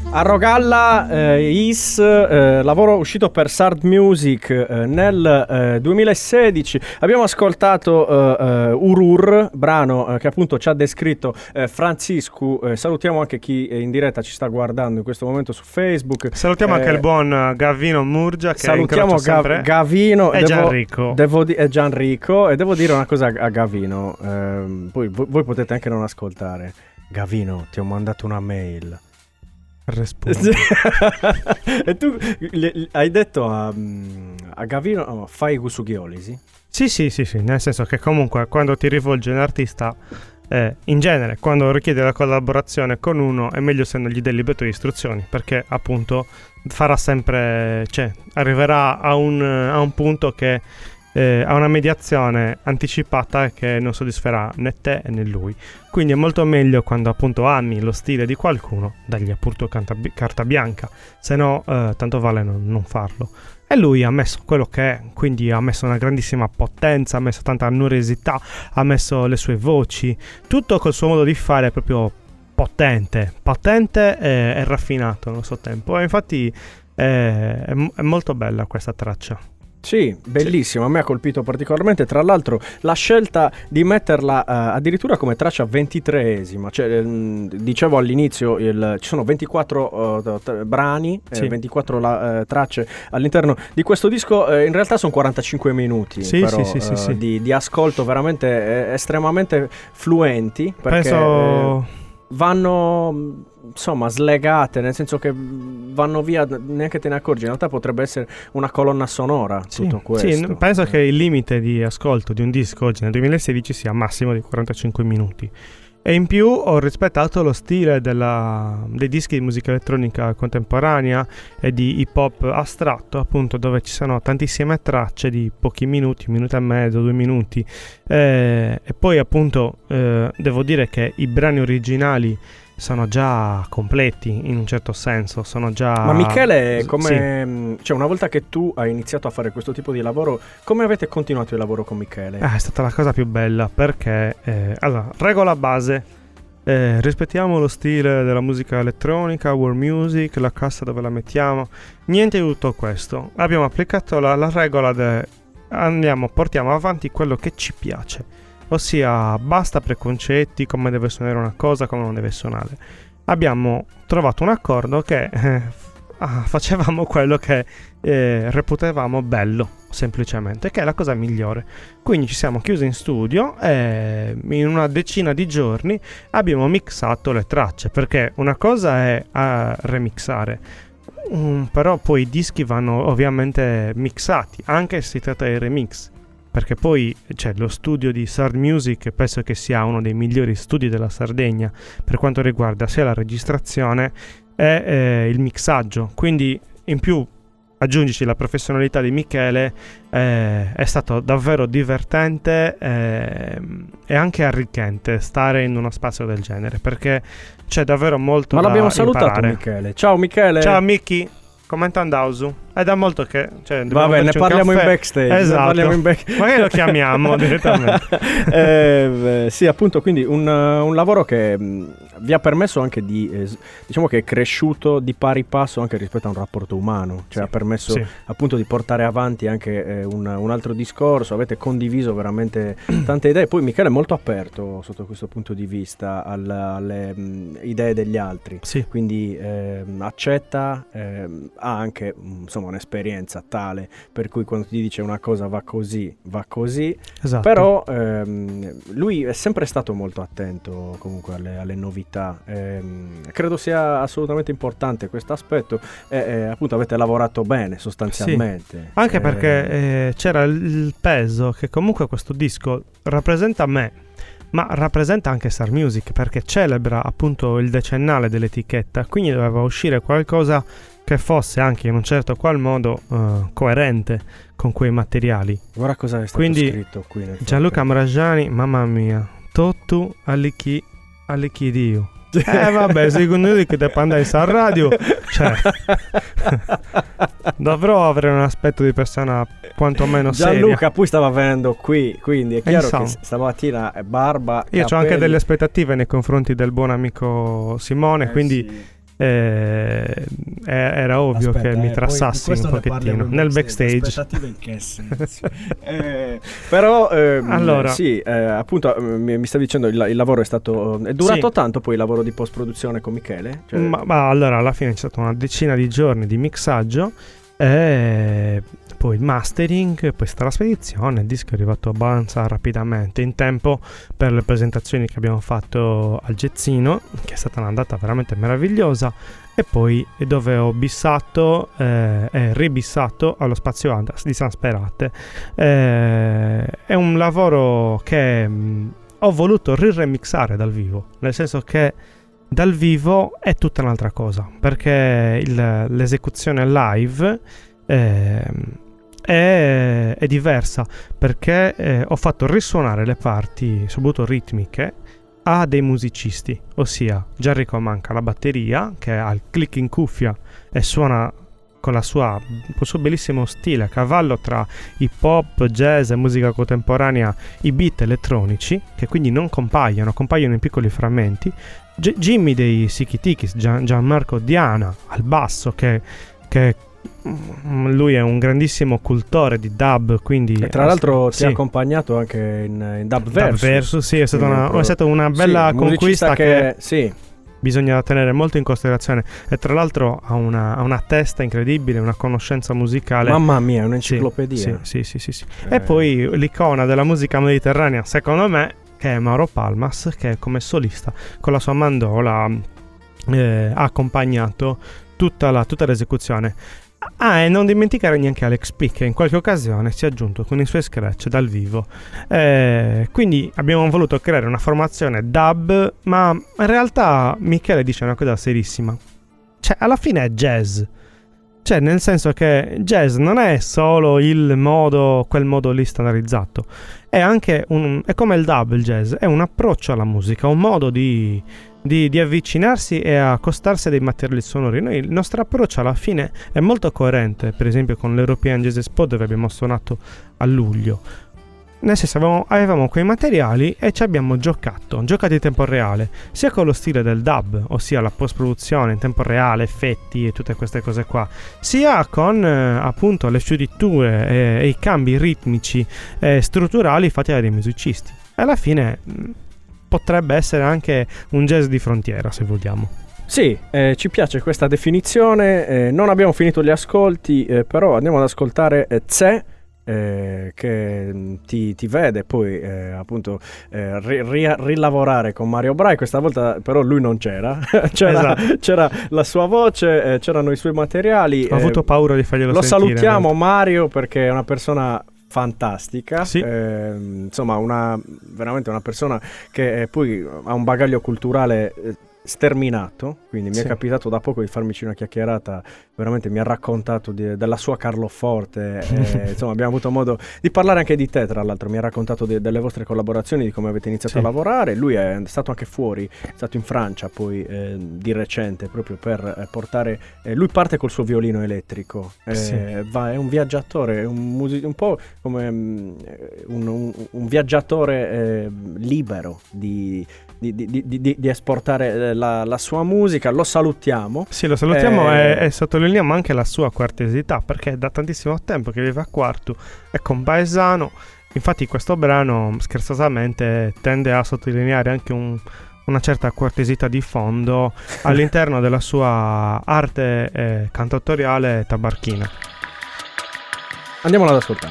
Arrogalla eh, Is, eh, lavoro uscito per Sard Music eh, nel eh, duemilasedici. Abbiamo ascoltato eh, eh, Urur, brano eh, che appunto ci ha descritto eh, Francisco. Eh, salutiamo anche chi in diretta ci sta guardando in questo momento su Facebook. Salutiamo eh, anche il buon Gavino Murgia, che salutiamo Ga- Gavino e Gianrico. Devo di- e Gianrico. E devo dire una cosa a Gavino, eh, poi voi, voi potete anche non ascoltare. Gavino, ti ho mandato una mail. Rispondi. E tu gli, hai detto a, a Gavino oh, fai Gusughiolisi? Sì, sì, sì, sì, nel senso che comunque quando ti rivolgi a un artista, eh, in genere quando richiede la collaborazione con uno è meglio se non gli dai il libretto di istruzioni, perché appunto farà sempre, cioè arriverà a un, a un punto che eh, ha una mediazione anticipata che non soddisferà né te né lui. Quindi è molto meglio, quando appunto ami lo stile di qualcuno, dargli appunto carta, carta bianca, se no eh, tanto vale non, non farlo. E lui ha messo quello che è, quindi ha messo una grandissima potenza, ha messo tanta noresità, ha messo le sue voci, tutto col suo modo di fare proprio potente, potente e, e raffinato allo stesso tempo. E infatti è, è, è molto bella questa traccia. Sì, bellissimo, a me ha colpito particolarmente. Tra l'altro la scelta di metterla uh, addirittura come traccia ventitreesima, cioè mh, dicevo all'inizio il, ci sono ventiquattro uh, t- brani, sì. eh, ventiquattro la, uh, tracce all'interno di questo disco, uh, in realtà sono quarantacinque minuti sì, però, sì, sì, uh, sì. Di, di ascolto veramente eh, estremamente fluenti, perché penso... eh, vanno... insomma slegate, nel senso che vanno via, neanche te ne accorgi. In realtà potrebbe essere una colonna sonora, sì, tutto questo. Sì, penso che il limite di ascolto di un disco oggi nel duemilasedici sia massimo di quarantacinque minuti. E in più ho rispettato lo stile della, dei dischi di musica elettronica contemporanea e di hip hop astratto, appunto, dove ci sono tantissime tracce di pochi minuti, un minuto e mezzo, due minuti. E, e poi appunto eh, devo dire che i brani originali sono già completi, in un certo senso, sono già... Ma Michele, come... Sì. Cioè, una volta che tu hai iniziato a fare questo tipo di lavoro, come avete continuato il lavoro con Michele? Ah, è stata la cosa più bella, perché... Eh, allora, regola base, eh, rispettiamo lo stile della musica elettronica, world music, la cassa dove la mettiamo, niente di tutto questo. Abbiamo applicato la, la regola de... andiamo, portiamo avanti quello che ci piace. Ossia, basta preconcetti, come deve suonare una cosa, come non deve suonare. Abbiamo trovato un accordo che eh, ah, facevamo quello che eh, reputavamo bello, semplicemente, che è la cosa migliore. Quindi ci siamo chiusi in studio e in una decina di giorni abbiamo mixato le tracce, perché una cosa è a remixare, um, però poi i dischi vanno ovviamente mixati, anche se si tratta di remix. Perché poi c'è lo studio di Sard Music, penso che sia uno dei migliori studi della Sardegna per quanto riguarda sia la registrazione e eh, il mixaggio. Quindi in più aggiungici la professionalità di Michele, eh, è stato davvero divertente eh, e anche arricchente stare in uno spazio del genere, perché c'è davvero molto Ma da l'abbiamo salutato imparare. Michele. Ciao Michele. Ciao Michi. Com'è andausu? È da molto che... Cioè, vabbè, ne parliamo in backstage. Esatto. Ne parliamo in back... Magari lo chiamiamo direttamente. eh, sì, appunto, quindi un, un lavoro che mh, vi ha permesso anche di... Eh, diciamo che è cresciuto di pari passo anche rispetto a un rapporto umano. Cioè sì, ha permesso sì. appunto di portare avanti anche eh, un, un altro discorso. Avete condiviso veramente tante idee. Poi Michele è molto aperto sotto questo punto di vista al, alle mh, idee degli altri. Sì. Quindi eh, accetta... Eh, ha anche insomma un'esperienza tale per cui quando ti dice una cosa va così, va così. Esatto. Però ehm, lui è sempre stato molto attento comunque alle, alle novità. Ehm, credo sia assolutamente importante questo aspetto e eh, appunto avete lavorato bene sostanzialmente. Sì. Anche eh, perché eh, c'era il peso che comunque questo disco rappresenta me, ma rappresenta anche Sard Music, perché celebra appunto il decennale dell'etichetta, quindi doveva uscire qualcosa che fosse anche in un certo qual modo uh, coerente con quei materiali. Guarda cosa è stato quindi, scritto qui nel Gianluca Maragiani, mamma mia, Tottu all'icchi all'icchi Dio. Eh vabbè, secondo me che te panda in San Radio, cioè dovrò avere un aspetto di persona quantomeno seria. Gianluca poi stava venendo qui, quindi è chiaro Insomma, che stamattina è barba. Io ho anche delle aspettative nei confronti del buon amico Simone, eh quindi sì. eh, era ovvio Aspetta, che mi eh, trassassi un pochettino nel backstage. Aspettative in che senso? eh, però ehm, allora, sì, eh, appunto mi, mi stavi dicendo il, il lavoro è stato è durato sì. tanto poi il lavoro di post produzione con Michele? Cioè... Ma, ma allora alla fine c'è stata una decina di giorni di mixaggio e poi il mastering, poi è stata la spedizione, il disco è arrivato abbastanza rapidamente, in tempo per le presentazioni che abbiamo fatto al Jazzino, che è stata un'andata veramente meravigliosa, e poi dove ho bissato eh, e ribissato allo Spazio Andas di San Sperate. Eh, è un lavoro che mh, ho voluto riremixare dal vivo, nel senso che dal vivo è tutta un'altra cosa, perché il, l'esecuzione live eh, è, è diversa, perché eh, ho fatto risuonare le parti, soprattutto ritmiche, a dei musicisti, ossia Gianrico Manca alla batteria, che ha il click in cuffia e suona con la sua, col suo bellissimo stile a cavallo tra hip hop, jazz e musica contemporanea, i beat elettronici, che quindi non compaiono, compaiono in piccoli frammenti. G- Jimmy dei Sikitikis, Gian- Gianmarco Diana al basso, che, che lui è un grandissimo cultore di dub, quindi e tra l'altro sì. ti ha accompagnato anche in, in Dub Versus. Dub Versus, sì, è stata, sì, una, pro... è stata una bella sì, conquista che, che sì. bisogna tenere molto in considerazione, e tra l'altro ha una, ha una testa incredibile, una conoscenza musicale, mamma mia, è un'enciclopedia. Sì, sì, sì, sì, sì. Eh. E poi l'icona della musica mediterranea secondo me, che è Mauro Palmas, che come solista con la sua mandola eh, ha accompagnato tutta, la, tutta l'esecuzione. Ah, e non dimenticare neanche Alex P, che in qualche occasione si è aggiunto con i suoi scratch dal vivo. Eh, quindi abbiamo voluto creare una formazione dub, ma in realtà Michele dice una cosa serissima. Cioè, alla fine è jazz. Cioè, nel senso che jazz non è solo il modo, quel modo lì standardizzato. È anche un, è come il dub, il jazz, è un approccio alla musica, un modo di... Di, di avvicinarsi e accostarsi a dei materiali sonori. Noi, il nostro approccio alla fine è molto coerente, per esempio con l'European Jazz Expo, dove abbiamo suonato a luglio. Nel senso, avevamo, avevamo quei materiali e ci abbiamo giocato, giocato in tempo reale, sia con lo stile del dub, ossia la post-produzione in tempo reale, effetti e tutte queste cose qua, sia con eh, appunto le fioriture e, e i cambi ritmici e strutturali fatti da dei musicisti. E alla fine mh, potrebbe essere anche un jazz di frontiera, se vogliamo. Sì, eh, ci piace questa definizione. Eh, non abbiamo finito gli ascolti, eh, però andiamo ad ascoltare eh, Tse, eh, che mh, ti, ti vede poi eh, appunto eh, ri, ri, rilavorare con Mario Brai. Questa volta però lui non c'era, c'era, esatto. c'era la sua voce, eh, c'erano i suoi materiali. Ho eh, avuto paura di farglielo lo sentire. Lo salutiamo Mario, perché è una persona fantastica, sì. eh, insomma una veramente una persona che eh, poi ha un bagaglio culturale eh, sterminato, quindi mi sì. è capitato da poco di farmici una chiacchierata, veramente mi ha raccontato di, della sua Carloforte, e, insomma abbiamo avuto modo di parlare anche di te, tra l'altro mi ha raccontato di, delle vostre collaborazioni, di come avete iniziato sì. a lavorare. Lui è stato anche fuori, è stato in Francia poi eh, di recente, proprio per eh, portare eh, lui parte col suo violino elettrico, eh, sì. va, è un viaggiatore, è un, music- un po' come um, un, un, un viaggiatore eh, libero di Di, di, di, di, di esportare la, la sua musica. Lo salutiamo. Sì, lo salutiamo eh, e, e sottolineiamo anche la sua quartesità, perché è da tantissimo tempo che vive a Quartu, è compaesano. Infatti questo brano scherzosamente tende a sottolineare anche un, una certa quartesità di fondo all'interno della sua arte eh, cantatoriale tabarchina. Andiamola ad ascoltare.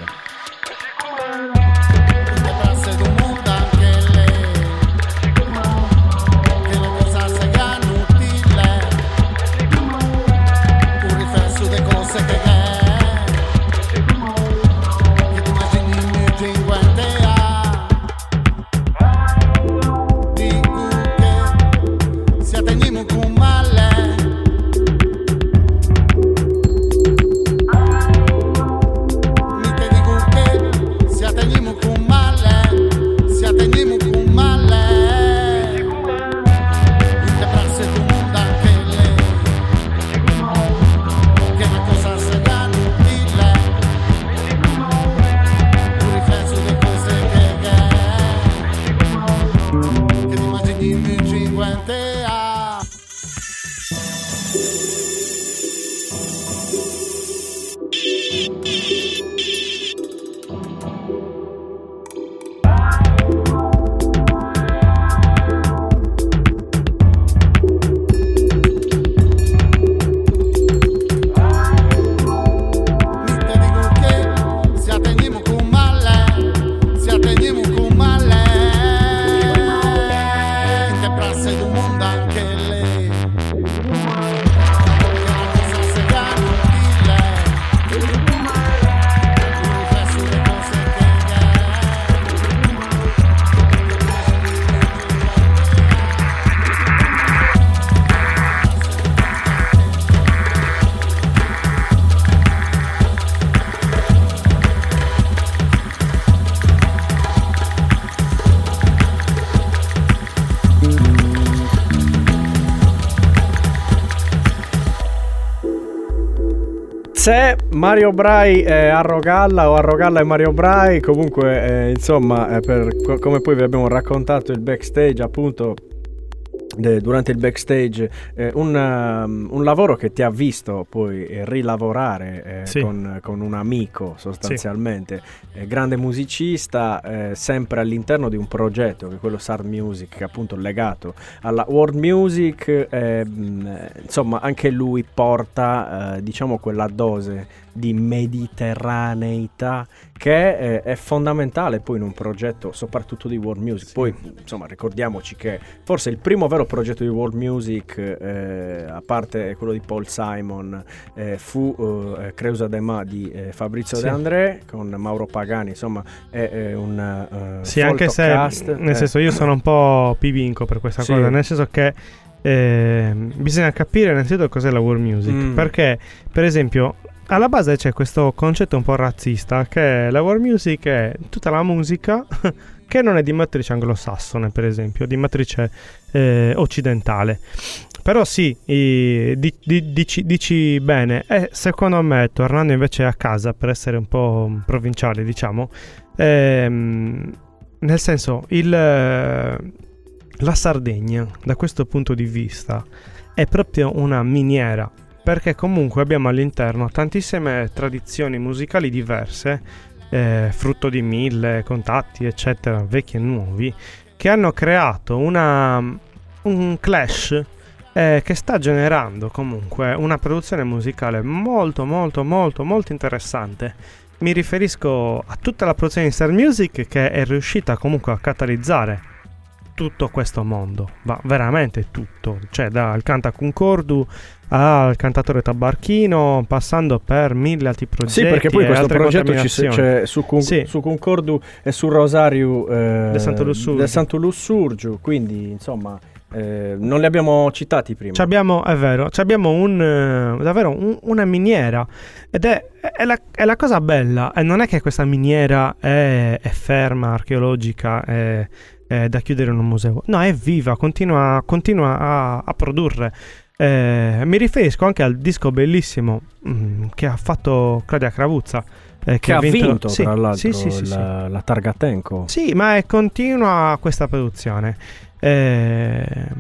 Te digo Se Mario Brai è a Rogalla o a Rogalla è Mario Brai, comunque eh, insomma eh, per, co- come poi vi abbiamo raccontato il backstage appunto de, durante il backstage eh, un, um, un lavoro che ti ha visto poi eh, rilavorare eh, sì. con, con un amico sostanzialmente, sì. eh, grande musicista, eh, sempre all'interno di un progetto che è quello Sard Music, che è appunto legato alla world music, eh, mh, insomma anche lui porta eh, diciamo quella dose di mediterraneità che è, è fondamentale poi in un progetto soprattutto di world music. Sì. Poi insomma ricordiamoci che forse il primo vero progetto di world music eh, a parte quello di Paul Simon eh, fu eh, Creusa de Ma di eh, Fabrizio sì. De André con Mauro Pagani, insomma è, è un uh, sì, anche se cast, nel eh. senso io sono un po' pivinco per questa sì. cosa, nel senso che eh, bisogna capire innanzitutto cos'è la world music, mm. perché per esempio alla base c'è questo concetto un po' razzista che la world music è tutta la musica che non è di matrice anglosassone, per esempio, di matrice eh, occidentale. Però sì, i, di, di, dici, dici bene, e secondo me, tornando invece a casa per essere un po' provinciali, diciamo, ehm, nel senso, il, la Sardegna, da questo punto di vista, è proprio una miniera, perché comunque abbiamo all'interno tantissime tradizioni musicali diverse, eh, frutto di mille contatti, eccetera, vecchi e nuovi, che hanno creato una, un clash eh, che sta generando comunque una produzione musicale molto, molto, molto, molto interessante. Mi riferisco a tutta la produzione di Sard Music, che è riuscita comunque a catalizzare tutto questo mondo, ma veramente tutto, cioè dal canta concordu al cantatore tabacchino, passando per mille altri progetti. Sì, perché poi questo progetto ci se, c'è su, con, sì. su Concordu e su Rosario eh, del Santo Lussurgiu. del Santo Lussurgiu, quindi insomma eh, non li abbiamo citati prima. C'abbiamo, è vero, c'abbiamo un uh, davvero un, una miniera, ed è, è, la, è la cosa bella, e non è che questa miniera è, è ferma, archeologica, è, è da chiudere in un museo, no, è viva, continua, continua a, a produrre. Eh, mi riferisco anche al disco bellissimo mh, che ha fatto Claudia Cravuzza, eh, che, che ha vinto, vinto sì, tra l'altro sì, sì, sì, la, sì. la Targatenco. Sì, ma è continua questa produzione, eh,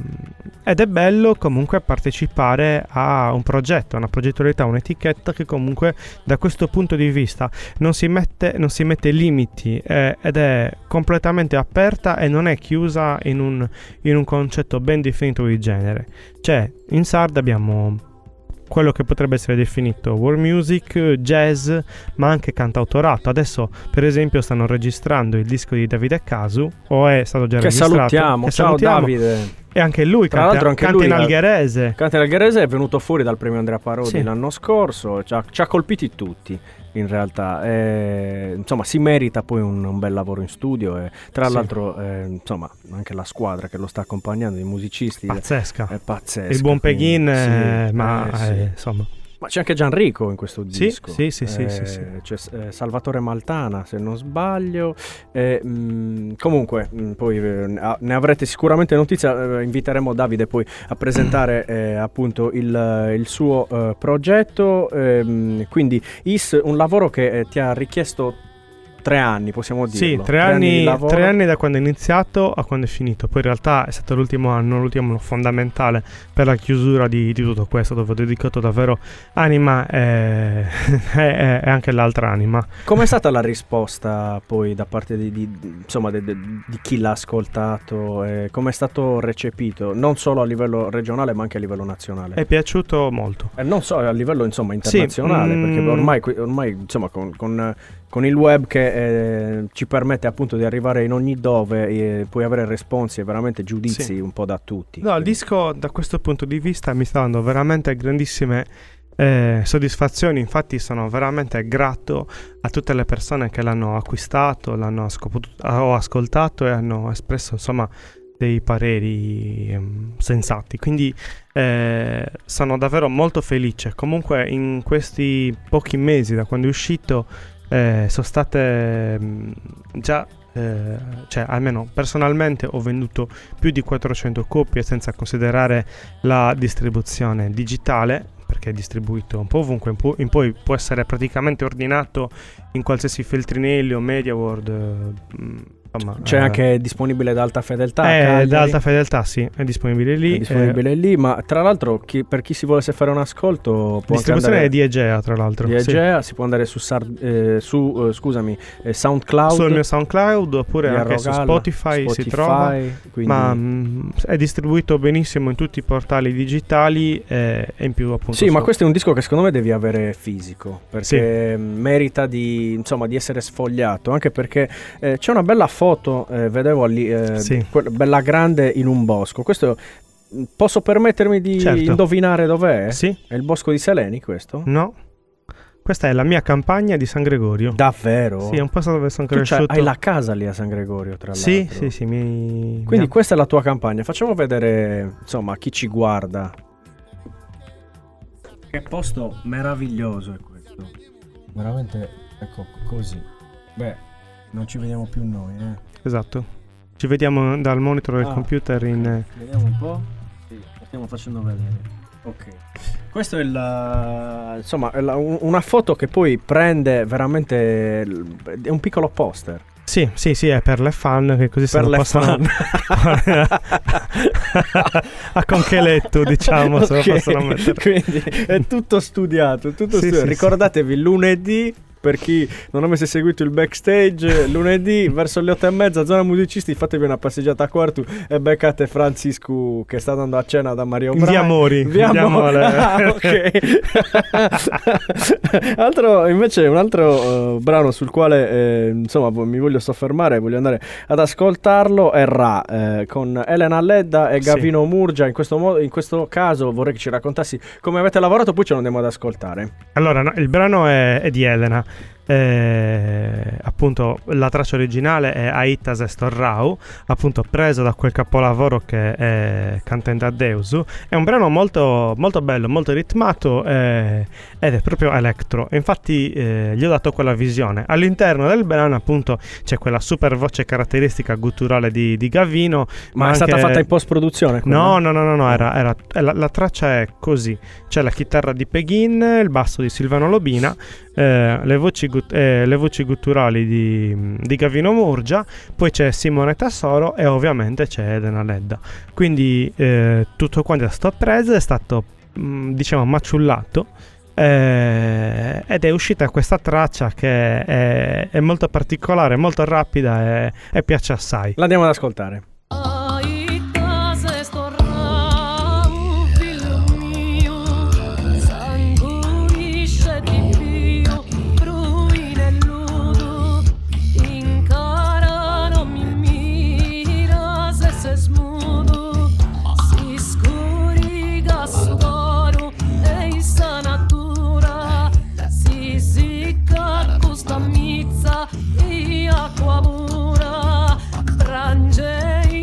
ed è bello comunque partecipare a un progetto, una progettualità, un'etichetta che comunque da questo punto di vista non si mette, non si mette limiti, eh, ed è completamente aperta e non è chiusa in un, in un concetto ben definito di genere. Cioè in Sard abbiamo quello che potrebbe essere definito world music, jazz, ma anche cantautorato. Adesso per esempio stanno registrando il disco di Davide Casu, o è stato già che registrato, salutiamo, che ciao salutiamo. Davide. E anche lui Tra canta, l'altro anche canta lui in algherese. Canta in algherese, è venuto fuori dal premio Andrea Parodi sì. l'anno scorso, ci ha, ci ha colpiti tutti in realtà, eh, insomma si merita poi un, un bel lavoro in studio, e tra sì. l'altro eh, insomma anche la squadra che lo sta accompagnando, i musicisti, pazzesca, è pazzesca, il buon Peghin, quindi, eh, sì, ma eh, sì. eh, insomma. Ma c'è anche Gianrico in questo disco. Sì, sì, sì, eh, sì, sì. C'è eh, Salvatore Maltana, se non sbaglio. Eh, mh, comunque, mh, poi eh, ne avrete sicuramente notizia. Eh, inviteremo Davide poi a presentare eh, appunto il, il suo eh, progetto. Eh, quindi, Is, un lavoro che eh, ti ha richiesto tre anni, possiamo dirlo. Sì, tre, tre anni, anni tre anni da quando è iniziato a quando è finito. Poi in realtà è stato l'ultimo anno, l'ultimo anno fondamentale per la chiusura di, di tutto questo, dove ho dedicato davvero anima e, e, e anche l'altra anima. Com'è stata la risposta poi da parte di, di, insomma, di, di chi l'ha ascoltato? Eh, com'è stato recepito, non solo a livello regionale ma anche a livello nazionale? È piaciuto molto. Eh, non so, a livello insomma internazionale, sì, perché mm, ormai, ormai insomma con, con, con il web che eh, ci permette appunto di arrivare in ogni dove e puoi avere responsi e veramente giudizi sì. un po' da tutti. No, il disco da questo punto di vista mi sta dando veramente grandissime eh, soddisfazioni. Infatti sono veramente grato a tutte le persone che l'hanno acquistato, l'hanno asco- ho ascoltato e hanno espresso insomma dei pareri um, sensati, quindi eh, sono davvero molto felice. Comunque in questi pochi mesi da quando è uscito eh, sono state mh, già eh, cioè almeno personalmente ho venduto più di quattrocento copie, senza considerare la distribuzione digitale, perché è distribuito un po' ovunque, in, pu- in poi può essere praticamente ordinato in qualsiasi Feltrinelli o MediaWorld. eh, Insomma, C'è eh, anche disponibile da alta fedeltà? Eh, Cagliari? da alta fedeltà, sì, è disponibile lì. È disponibile eh, lì, ma tra l'altro chi, per chi si volesse fare un ascolto può distribuzione anche è di Egea, tra l'altro. di Egea, sì. Si può andare su, Sar- eh, su uh, scusami, eh, SoundCloud. Sul mio SoundCloud oppure di anche Arrogalla, su Spotify, Spotify, si trova. quindi... Ma mh, è distribuito benissimo in tutti i portali digitali e, e in più appunto. Sì, su- ma questo è un disco che secondo me devi avere fisico, perché sì. merita di, insomma, di essere sfogliato, anche perché eh, c'è una bella foto, eh, vedevo lì, eh, Sì. que- bella grande in un bosco. Questo posso permettermi di Certo. indovinare dov'è? Sì? È il bosco di Seleni questo? No. Questa è la mia campagna di San Gregorio. Davvero? Sì, è un posto dove sono Tu c'hai- cresciuto. hai la casa lì a San Gregorio, tra l'altro. Sì, sì, sì, mi... Quindi mi- questa è la tua campagna. Facciamo vedere, insomma, a chi ci guarda. Che posto meraviglioso è questo. Veramente, ecco, così. Beh, non ci vediamo più noi, eh. Esatto. Ci vediamo dal monitor del Ah. computer in... Vediamo un po'. Sì, lo stiamo facendo vedere. Ok. Questo è il, insomma, è la- un- una foto che poi prende veramente, il- è un piccolo poster. Sì, sì, sì, è per le fan che così se Per lo le possono fan. a concheletto, diciamo, se lo Ok, possono mettere. Quindi è tutto studiato, tutto Sì, studiato. sì, Ricordatevi, lunedì, per chi non avesse seguito il backstage, lunedì verso le otto e mezza, zona musicisti, fatevi una passeggiata a Quartu e beccate Francisco che sta andando a cena da Mario Brai. Via Mori, Via via Mori. Mori. Ah, ok. Altro, invece, un altro uh, brano sul quale eh, insomma mi voglio soffermare, voglio andare ad ascoltarlo, è Ra, eh, con Elena Ledda e Sì. Gavino Murgia. In questo, modo, in questo caso vorrei che ci raccontassi come avete lavorato, poi ce lo andiamo ad ascoltare. Allora, no, il brano è, è di Elena. Eh, appunto la traccia originale è Aitas Estorrau, appunto preso da quel capolavoro che è Cantenda Deusu. È un brano molto, molto bello, molto ritmato eh, ed è proprio electro. Infatti eh, gli ho dato quella visione. All'interno del brano appunto c'è quella super voce caratteristica gutturale di, di Gavino. Ma, Ma è stata anche- fatta in post-produzione? quella? No, no, no, no, no, era, era, la, la traccia è così. C'è la chitarra di Peghin, il basso di Silvano Lobina, eh, le, voci gut- eh, le voci gutturali di, di Gavino Murgia, poi c'è Simone Tassoro e ovviamente c'è Elena Ledda. Quindi eh, tutto quanto è stato preso, è stato mh, diciamo maciullato. Eh, ed è uscita questa traccia che è, è molto particolare, molto rapida e, e piace assai. L'andiamo ad ascoltare. Aitas estorrau, figlio mio, sanguisce di più, brui nel nudo, incara non mi mira se se smudo, si scuriga sudoro e sa natura, si sicca custa mizza e acqua pura, frange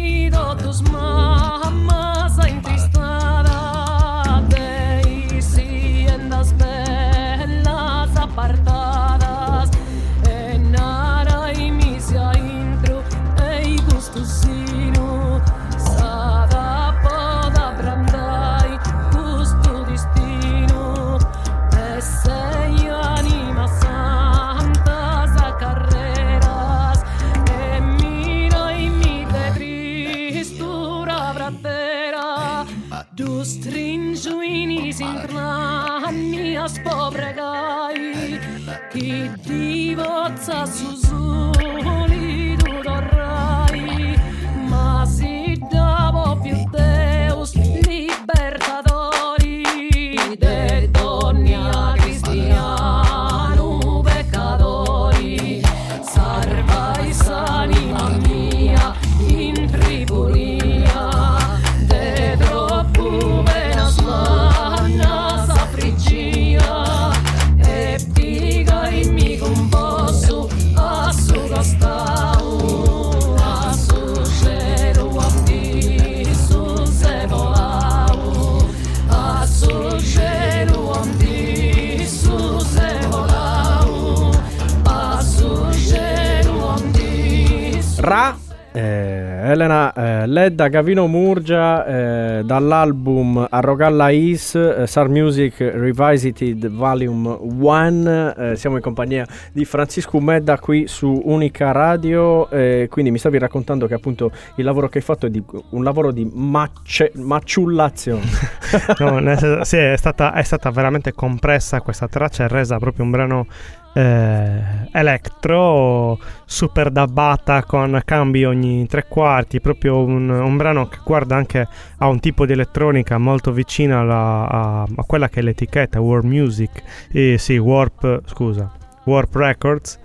stringo in isintrani a spopregai chi divozza su soli tu dorrai ma si davo più Deus libertatori de donnia cristiano peccatori salvai s'anima mia in tribulia de troppo venas manna s'affriggia e piga in mi composto a su costau a su cielo a ti su se volau a su cielo a ti su se volau a su cielo a ti su Ra eh, Elena eh, Ledda Gavino Murgia eh, dall'album Arrogalla Is eh, Star Music Revisited Volume uno. Eh, siamo in compagnia di Francisco Medda qui su Unica Radio. Eh, quindi mi stavi raccontando che appunto il lavoro che hai fatto è di, un lavoro di macce, maciullazione. No, nel senso, sì, è stata, è stata veramente compressa questa traccia e resa proprio un brano eh, electro super dabbata con cambi ogni tre quarti, proprio un, un brano che guarda anche a un tipo di elettronica molto vicina alla, a, a quella che è l'etichetta Warp Music, eh, sì, Warp, scusa, Warp Records,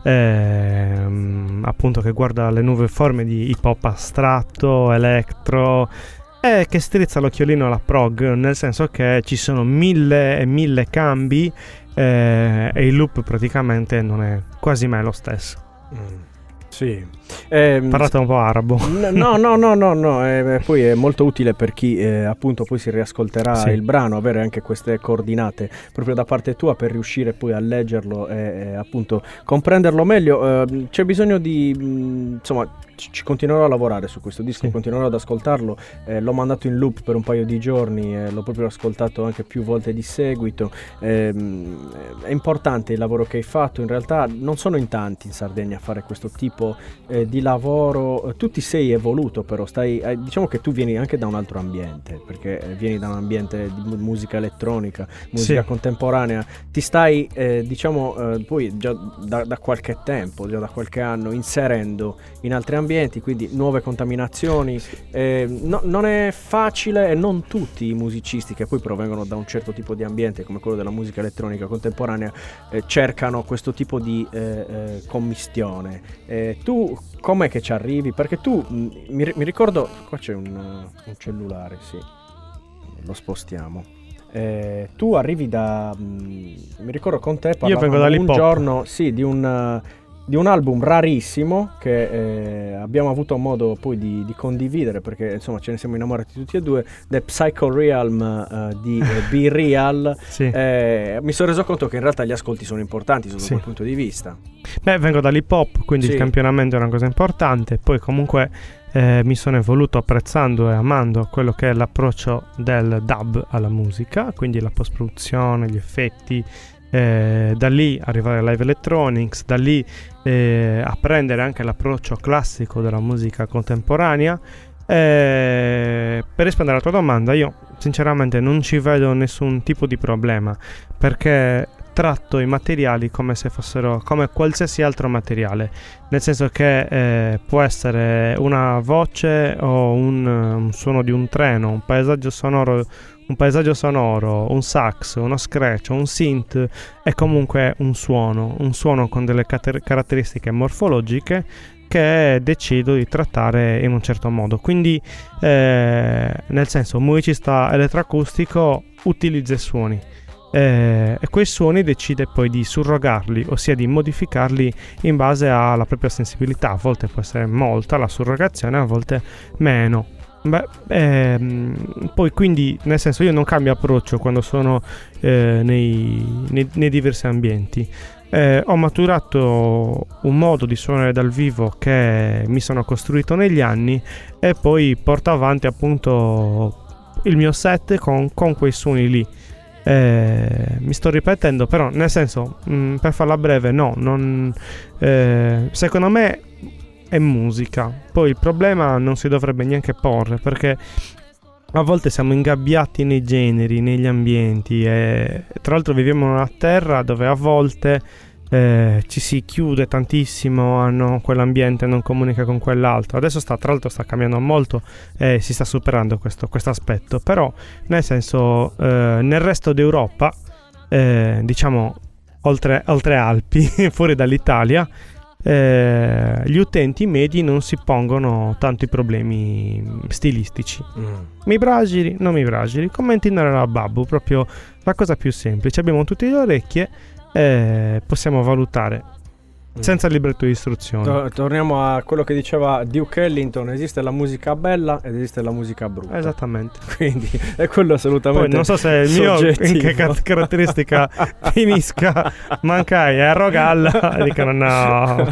ehm, appunto, che guarda le nuove forme di hip hop astratto, electro, e che strizza l'occhiolino alla prog, nel senso che ci sono mille e mille cambi eh, e il loop praticamente non è quasi mai lo stesso. Mm. Sì. Eh, Parlate un po' arabo. No, no, no, no, no. Eh, poi è molto utile per chi eh, appunto poi si riascolterà sì. il brano, avere anche queste coordinate proprio da parte tua per riuscire poi a leggerlo e, e appunto comprenderlo meglio. Eh, c'è bisogno di, mh, insomma, ci, ci continuerò a lavorare su questo disco, sì. continuerò ad ascoltarlo. Eh, l'ho mandato in loop per un paio di giorni, eh, l'ho proprio ascoltato anche più volte di seguito. Eh, è importante il lavoro che hai fatto. In realtà non sono in tanti in Sardegna a fare questo tipo eh, di lavoro. Tu ti sei evoluto, però stai eh, diciamo che tu vieni anche da un altro ambiente, perché eh, vieni da un ambiente di mu- musica elettronica, musica sì. contemporanea, ti stai eh, diciamo eh, poi già da, da qualche tempo, già da qualche anno inserendo in altri ambienti, quindi nuove contaminazioni. Eh, no, non è facile, e non tutti i musicisti che poi provengono da un certo tipo di ambiente come quello della musica elettronica contemporanea eh, cercano questo tipo di eh, eh, commistione. Eh, tu com'è che ci arrivi? Perché tu mh, mi, mi ricordo, qua c'è un, un cellulare, sì, lo spostiamo. Eh, tu arrivi da mh, mi ricordo con te Io vengo un dall'hip hop. giorno, sì, di un di un album rarissimo che eh, abbiamo avuto modo poi di, di condividere, perché insomma ce ne siamo innamorati tutti e due, The Psycho Realm uh, di eh, Be Real. Sì. Eh, mi sono reso conto che in realtà gli ascolti sono importanti sotto Sì. quel punto di vista. Beh, vengo dall'hip hop, quindi Sì. il campionamento è una cosa importante. Poi comunque eh, mi sono evoluto apprezzando e amando quello che è l'approccio del dub alla musica, quindi la post-produzione, gli effetti, eh, da lì arrivare a live electronics, da lì eh, apprendere anche l'approccio classico della musica contemporanea. Eh, per rispondere alla tua domanda, io sinceramente non ci vedo nessun tipo di problema, perché tratto i materiali come se fossero come qualsiasi altro materiale, nel senso che eh, può essere una voce o un, un suono di un treno, un paesaggio sonoro, un paesaggio sonoro, un sax, uno scratch, un synth, è comunque un suono, un suono con delle cater- caratteristiche morfologiche che decido di trattare in un certo modo. Quindi eh, nel senso, un musicista elettroacustico utilizza i suoni eh, e quei suoni decide poi di surrogarli, ossia di modificarli in base alla propria sensibilità. A volte può essere molta la surrogazione, a volte meno. Beh, ehm, poi quindi nel senso, io non cambio approccio quando sono eh, nei, nei, nei diversi ambienti. Eh, ho maturato un modo di suonare dal vivo che mi sono costruito negli anni e poi porto avanti appunto il mio set con, con quei suoni lì. Eh, mi sto ripetendo, però nel senso, mh, per farla breve, no, non, eh, secondo me è musica. Poi il problema non si dovrebbe neanche porre, perché a volte siamo ingabbiati nei generi, negli ambienti, e tra l'altro viviamo in una terra dove a volte eh, ci si chiude tantissimo a no, quell'ambiente non comunica con quell'altro. Adesso sta, tra l'altro sta cambiando molto e si sta superando questo aspetto, però nel senso eh, nel resto d'Europa, eh, diciamo oltre, oltre Alpi, fuori dall'Italia, Eh, gli utenti medi non si pongono tanti problemi stilistici. mm. Mi bragili, non mi bragili, commenti nella babbu, proprio la cosa più semplice. Abbiamo tutte le orecchie e possiamo valutare mm. senza libretto di istruzioni. To- torniamo a quello che diceva Duke Ellington: esiste la musica bella ed esiste la musica brutta. Esattamente. Quindi è quello assolutamente. Poi non so se il mio soggettivo. in che cat- caratteristica finisca, mancai a Rogalla e dicono no.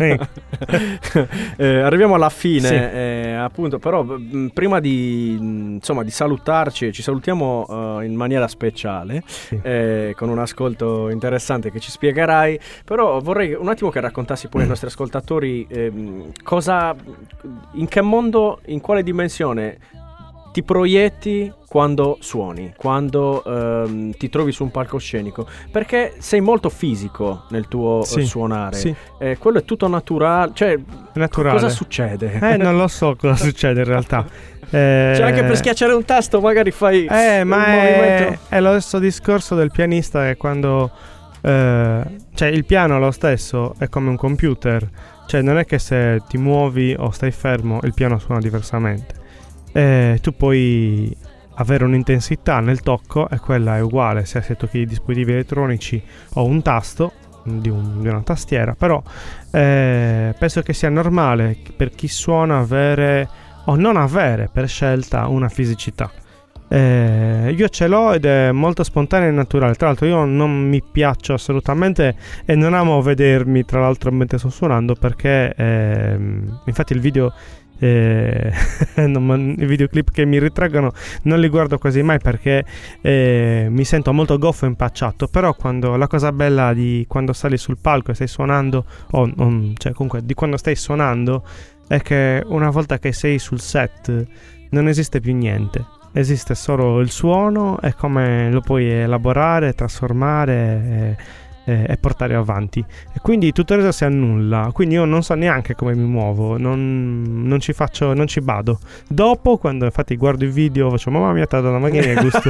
eh, arriviamo alla fine, sì. eh, appunto, però mh, prima di mh, insomma di salutarci, ci salutiamo uh, in maniera speciale, sì. eh, con un ascolto interessante che ci spiegherai. Però vorrei un attimo che raccontassi poi ai nostri ascoltatori ehm, cosa, in che mondo, in quale dimensione ti proietti quando suoni, quando ehm, ti trovi su un palcoscenico, perché sei molto fisico nel tuo sì, eh, suonare, sì. Eh, quello è tutto naturale, cioè naturale. Cosa succede? Eh, non lo so cosa succede in realtà. Eh, cioè anche per schiacciare un tasto magari fai eh, un ma movimento. È, è lo stesso discorso del pianista, che quando eh, cioè il piano è lo stesso, è come un computer, cioè non è che se ti muovi o stai fermo il piano suona diversamente. Eh, tu puoi avere un'intensità nel tocco e quella è uguale sia se tocchi i dispositivi elettronici o un tasto di, un, di una tastiera, però eh, penso che sia normale per chi suona avere o non avere per scelta una fisicità. Eh, io ce l'ho ed è molto spontanea e naturale. Tra l'altro io non mi piaccio assolutamente e non amo vedermi tra l'altro mentre sto suonando, perché eh, infatti il video Eh, non, i videoclip che mi ritraggono non li guardo quasi mai, perché eh, mi sento molto goffo e impacciato. Però quando la cosa bella di quando sali sul palco e stai suonando, o, o cioè comunque di quando stai suonando, è che una volta che sei sul set non esiste più niente, esiste solo il suono e come lo puoi elaborare, trasformare e, e, e portare avanti, e quindi tutto il resto si annulla. Quindi io non so neanche come mi muovo, non, non ci faccio, non ci bado. Dopo, quando infatti guardo il video, faccio mamma mia, t'ha dato una macchina di gusto.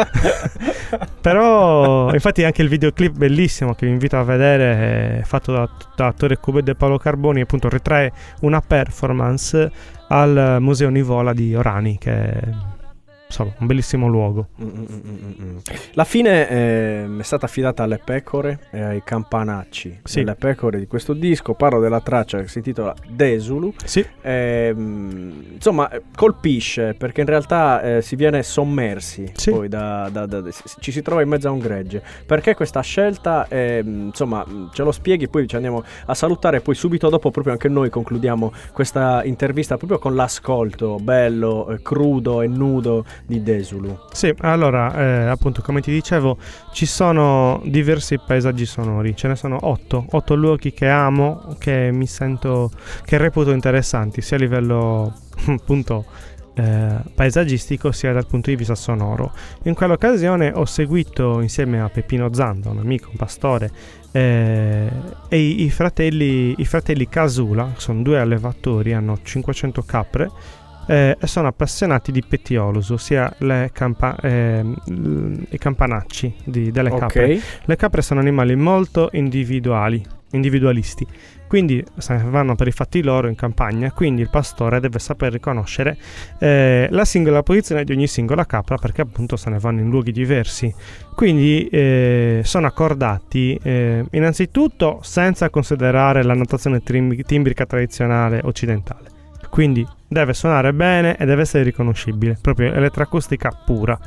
Però infatti anche il videoclip bellissimo che vi invito a vedere, è fatto da, da attore Cubed e Paolo Carboni, appunto ritrae una performance al Museo Nivola di Orani, che è insomma un bellissimo luogo. Mm-mm-mm-mm. La fine eh, è stata affidata alle pecore e ai campanacci, sì. Le pecore di questo disco. Parlo della traccia che si intitola Desulu. Sì. Eh, insomma colpisce perché in realtà eh, si viene sommersi, sì. Poi da, da, da, da, ci si trova in mezzo a un gregge. Perché questa scelta? Eh, insomma ce lo spieghi, poi ci andiamo a salutare, poi subito dopo proprio anche noi concludiamo questa intervista proprio con l'ascolto bello, eh, crudo e nudo di Desulu. Sì, allora eh, appunto come ti dicevo, ci sono diversi paesaggi sonori, ce ne sono otto otto luoghi che amo, che mi sento, che reputo interessanti sia a livello appunto eh, paesaggistico sia dal punto di vista sonoro. In quell'occasione ho seguito insieme a Peppino Zanda, un amico, un pastore, eh, e i, i fratelli i fratelli Casula, sono due allevatori, hanno cinquecento capre. Eh, e sono appassionati di petiolos, ossia le campa- eh, i campanacci di, delle okay. capre. Le capre sono animali molto individuali, individualisti, quindi se ne vanno per i fatti loro in campagna, quindi il pastore deve saper riconoscere eh, la singola posizione di ogni singola capra, perché appunto se ne vanno in luoghi diversi. Quindi eh, sono accordati eh, innanzitutto senza considerare la notazione trim- timbrica tradizionale occidentale. Quindi deve suonare bene e deve essere riconoscibile, proprio elettroacustica pura.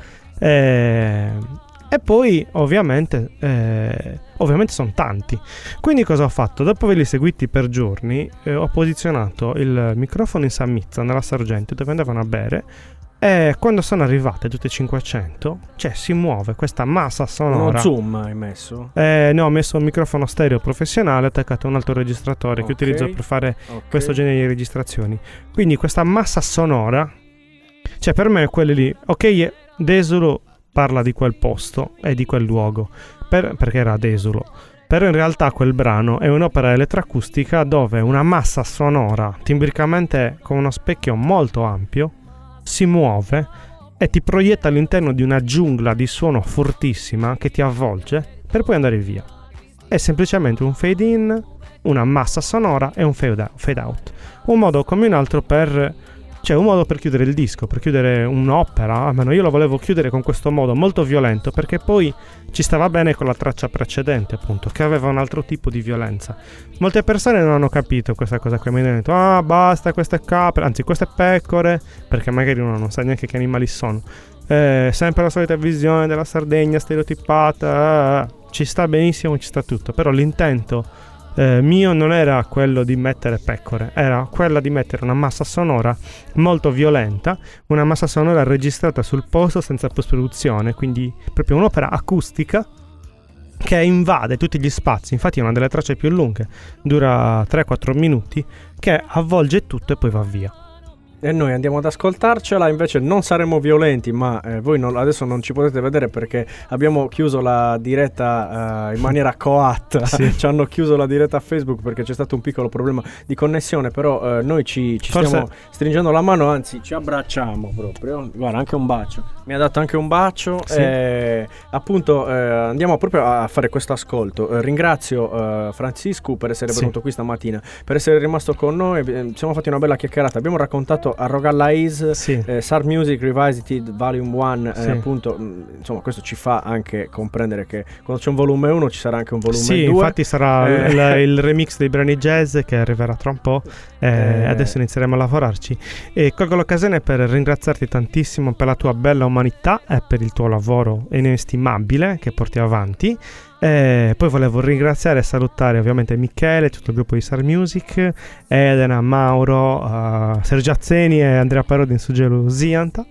E, e poi ovviamente, eh, ovviamente sono tanti. Quindi cosa ho fatto? Dopo averli seguiti per giorni, eh, ho posizionato il microfono in Samizza, nella sorgente, dove andavano a bere. E quando sono arrivate tutte cinquecento, cioè si muove questa massa sonora. Uno zoom hai messo? Eh, no, ho messo un microfono stereo professionale attaccato a un altro registratore, okay, che utilizzo per fare okay. questo genere di registrazioni. Quindi questa massa sonora Cioè per me quelli lì, ok, Desulo parla di quel posto e di quel luogo, per, perché era Desulo. Però in realtà quel brano è un'opera elettroacustica dove una massa sonora, timbricamente con uno specchio molto ampio, si muove e ti proietta all'interno di una giungla di suono fortissima che ti avvolge per poi andare via. È semplicemente un fade in, una massa sonora e un fade out. Un modo come un altro per... Cioè un modo per chiudere il disco, per chiudere un'opera, almeno io lo volevo chiudere con questo modo molto violento, perché poi ci stava bene con la traccia precedente, appunto, che aveva un altro tipo di violenza. Molte persone non hanno capito questa cosa qui, mi hanno detto, ah basta, queste capre, anzi queste pecore, perché magari uno non sa neanche che animali sono. Eh, sempre la solita visione della Sardegna stereotipata, eh, ci sta benissimo, ci sta tutto, però l'intento Eh, mio non era quello di mettere pecore, era quella di mettere una massa sonora molto violenta, una massa sonora registrata sul posto senza post-produzione, quindi proprio un'opera acustica che invade tutti gli spazi. Infatti è una delle tracce più lunghe, dura tre quattro minuti, che avvolge tutto e poi va via. E noi andiamo ad ascoltarcela, invece non saremo violenti, ma eh, voi non, adesso non ci potete vedere perché abbiamo chiuso la diretta uh, in maniera coatta, sì. Ci hanno chiuso la diretta a Facebook perché c'è stato un piccolo problema di connessione, però uh, noi ci, ci Forse... stiamo stringendo la mano, anzi ci abbracciamo proprio, guarda anche un bacio, mi ha dato anche un bacio, sì. E appunto eh, andiamo proprio a fare questo ascolto. Eh, ringrazio eh, Francisco per essere venuto sì. qui stamattina, per essere rimasto con noi, ci siamo fatti una bella chiacchierata, abbiamo raccontato a Rogalla Ace, sì. eh, Sar Music Revisited Volume uno, sì. eh, appunto, mh, insomma questo ci fa anche comprendere che quando c'è un volume uno ci sarà anche un volume sì, due. Sì, infatti sarà eh. il, il remix dei brani jazz che arriverà tra un po', eh, eh. adesso inizieremo a lavorarci. E colgo l'occasione per ringraziarti tantissimo per la tua bella umanità e per il tuo lavoro inestimabile che porti avanti. E poi volevo ringraziare e salutare ovviamente Michele, tutto il gruppo di Sar Music, Elena, Mauro, uh, Sergio Azzeni e Andrea Parodi in Suggelo Zianta,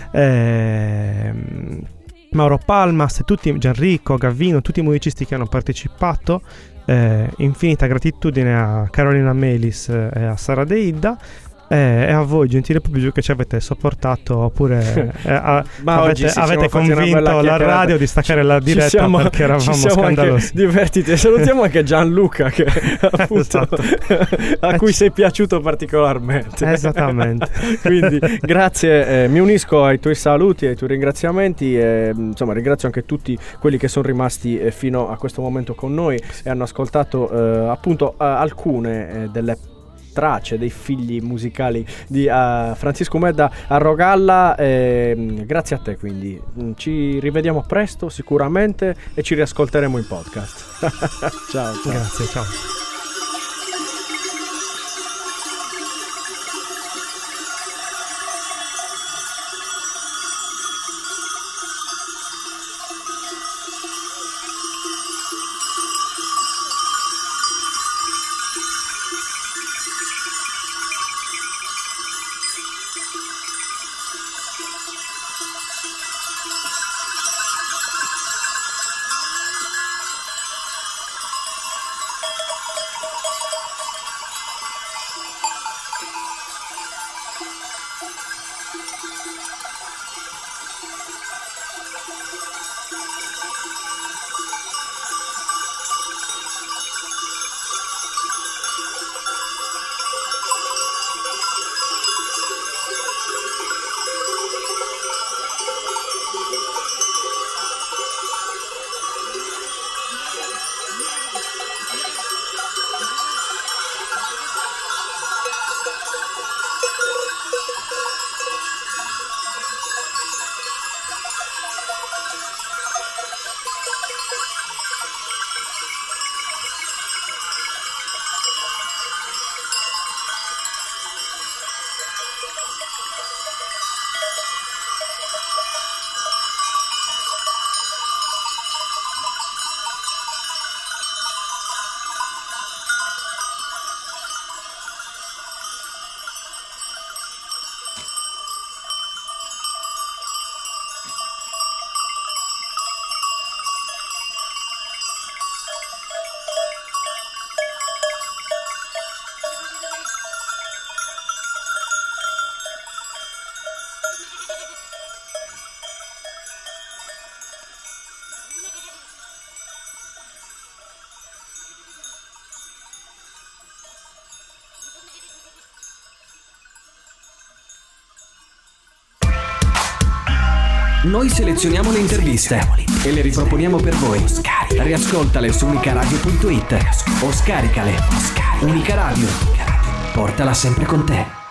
e Mauro Palmas, tutti, Gianrico, Gavino, tutti i musicisti che hanno partecipato. Eh, infinita gratitudine a Carolina Melis e a Sara Deidda. E a voi gentile pubblico che ci avete sopportato, oppure eh, a, avete, avete convinto la radio di staccare ci, la diretta siamo, perché eravamo scandalosi. Divertiti. Salutiamo anche Gianluca che appunto esatto. a cui sei piaciuto particolarmente. Esattamente. Quindi grazie, eh, mi unisco ai tuoi saluti, ai tuoi ringraziamenti e insomma ringrazio anche tutti quelli che sono rimasti eh, fino a questo momento con noi e hanno ascoltato eh, appunto eh, alcune eh, delle tracce dei figli musicali di uh, Francisco Medda a Rogalla. Eh, grazie a te, quindi ci rivediamo presto sicuramente e ci riascolteremo in podcast. Ciao, ciao. Grazie, ciao. Noi selezioniamo le interviste e le riproponiamo per voi. Riascoltale su unicaradio punto it o scaricale. Unica Radio. Portala sempre con te.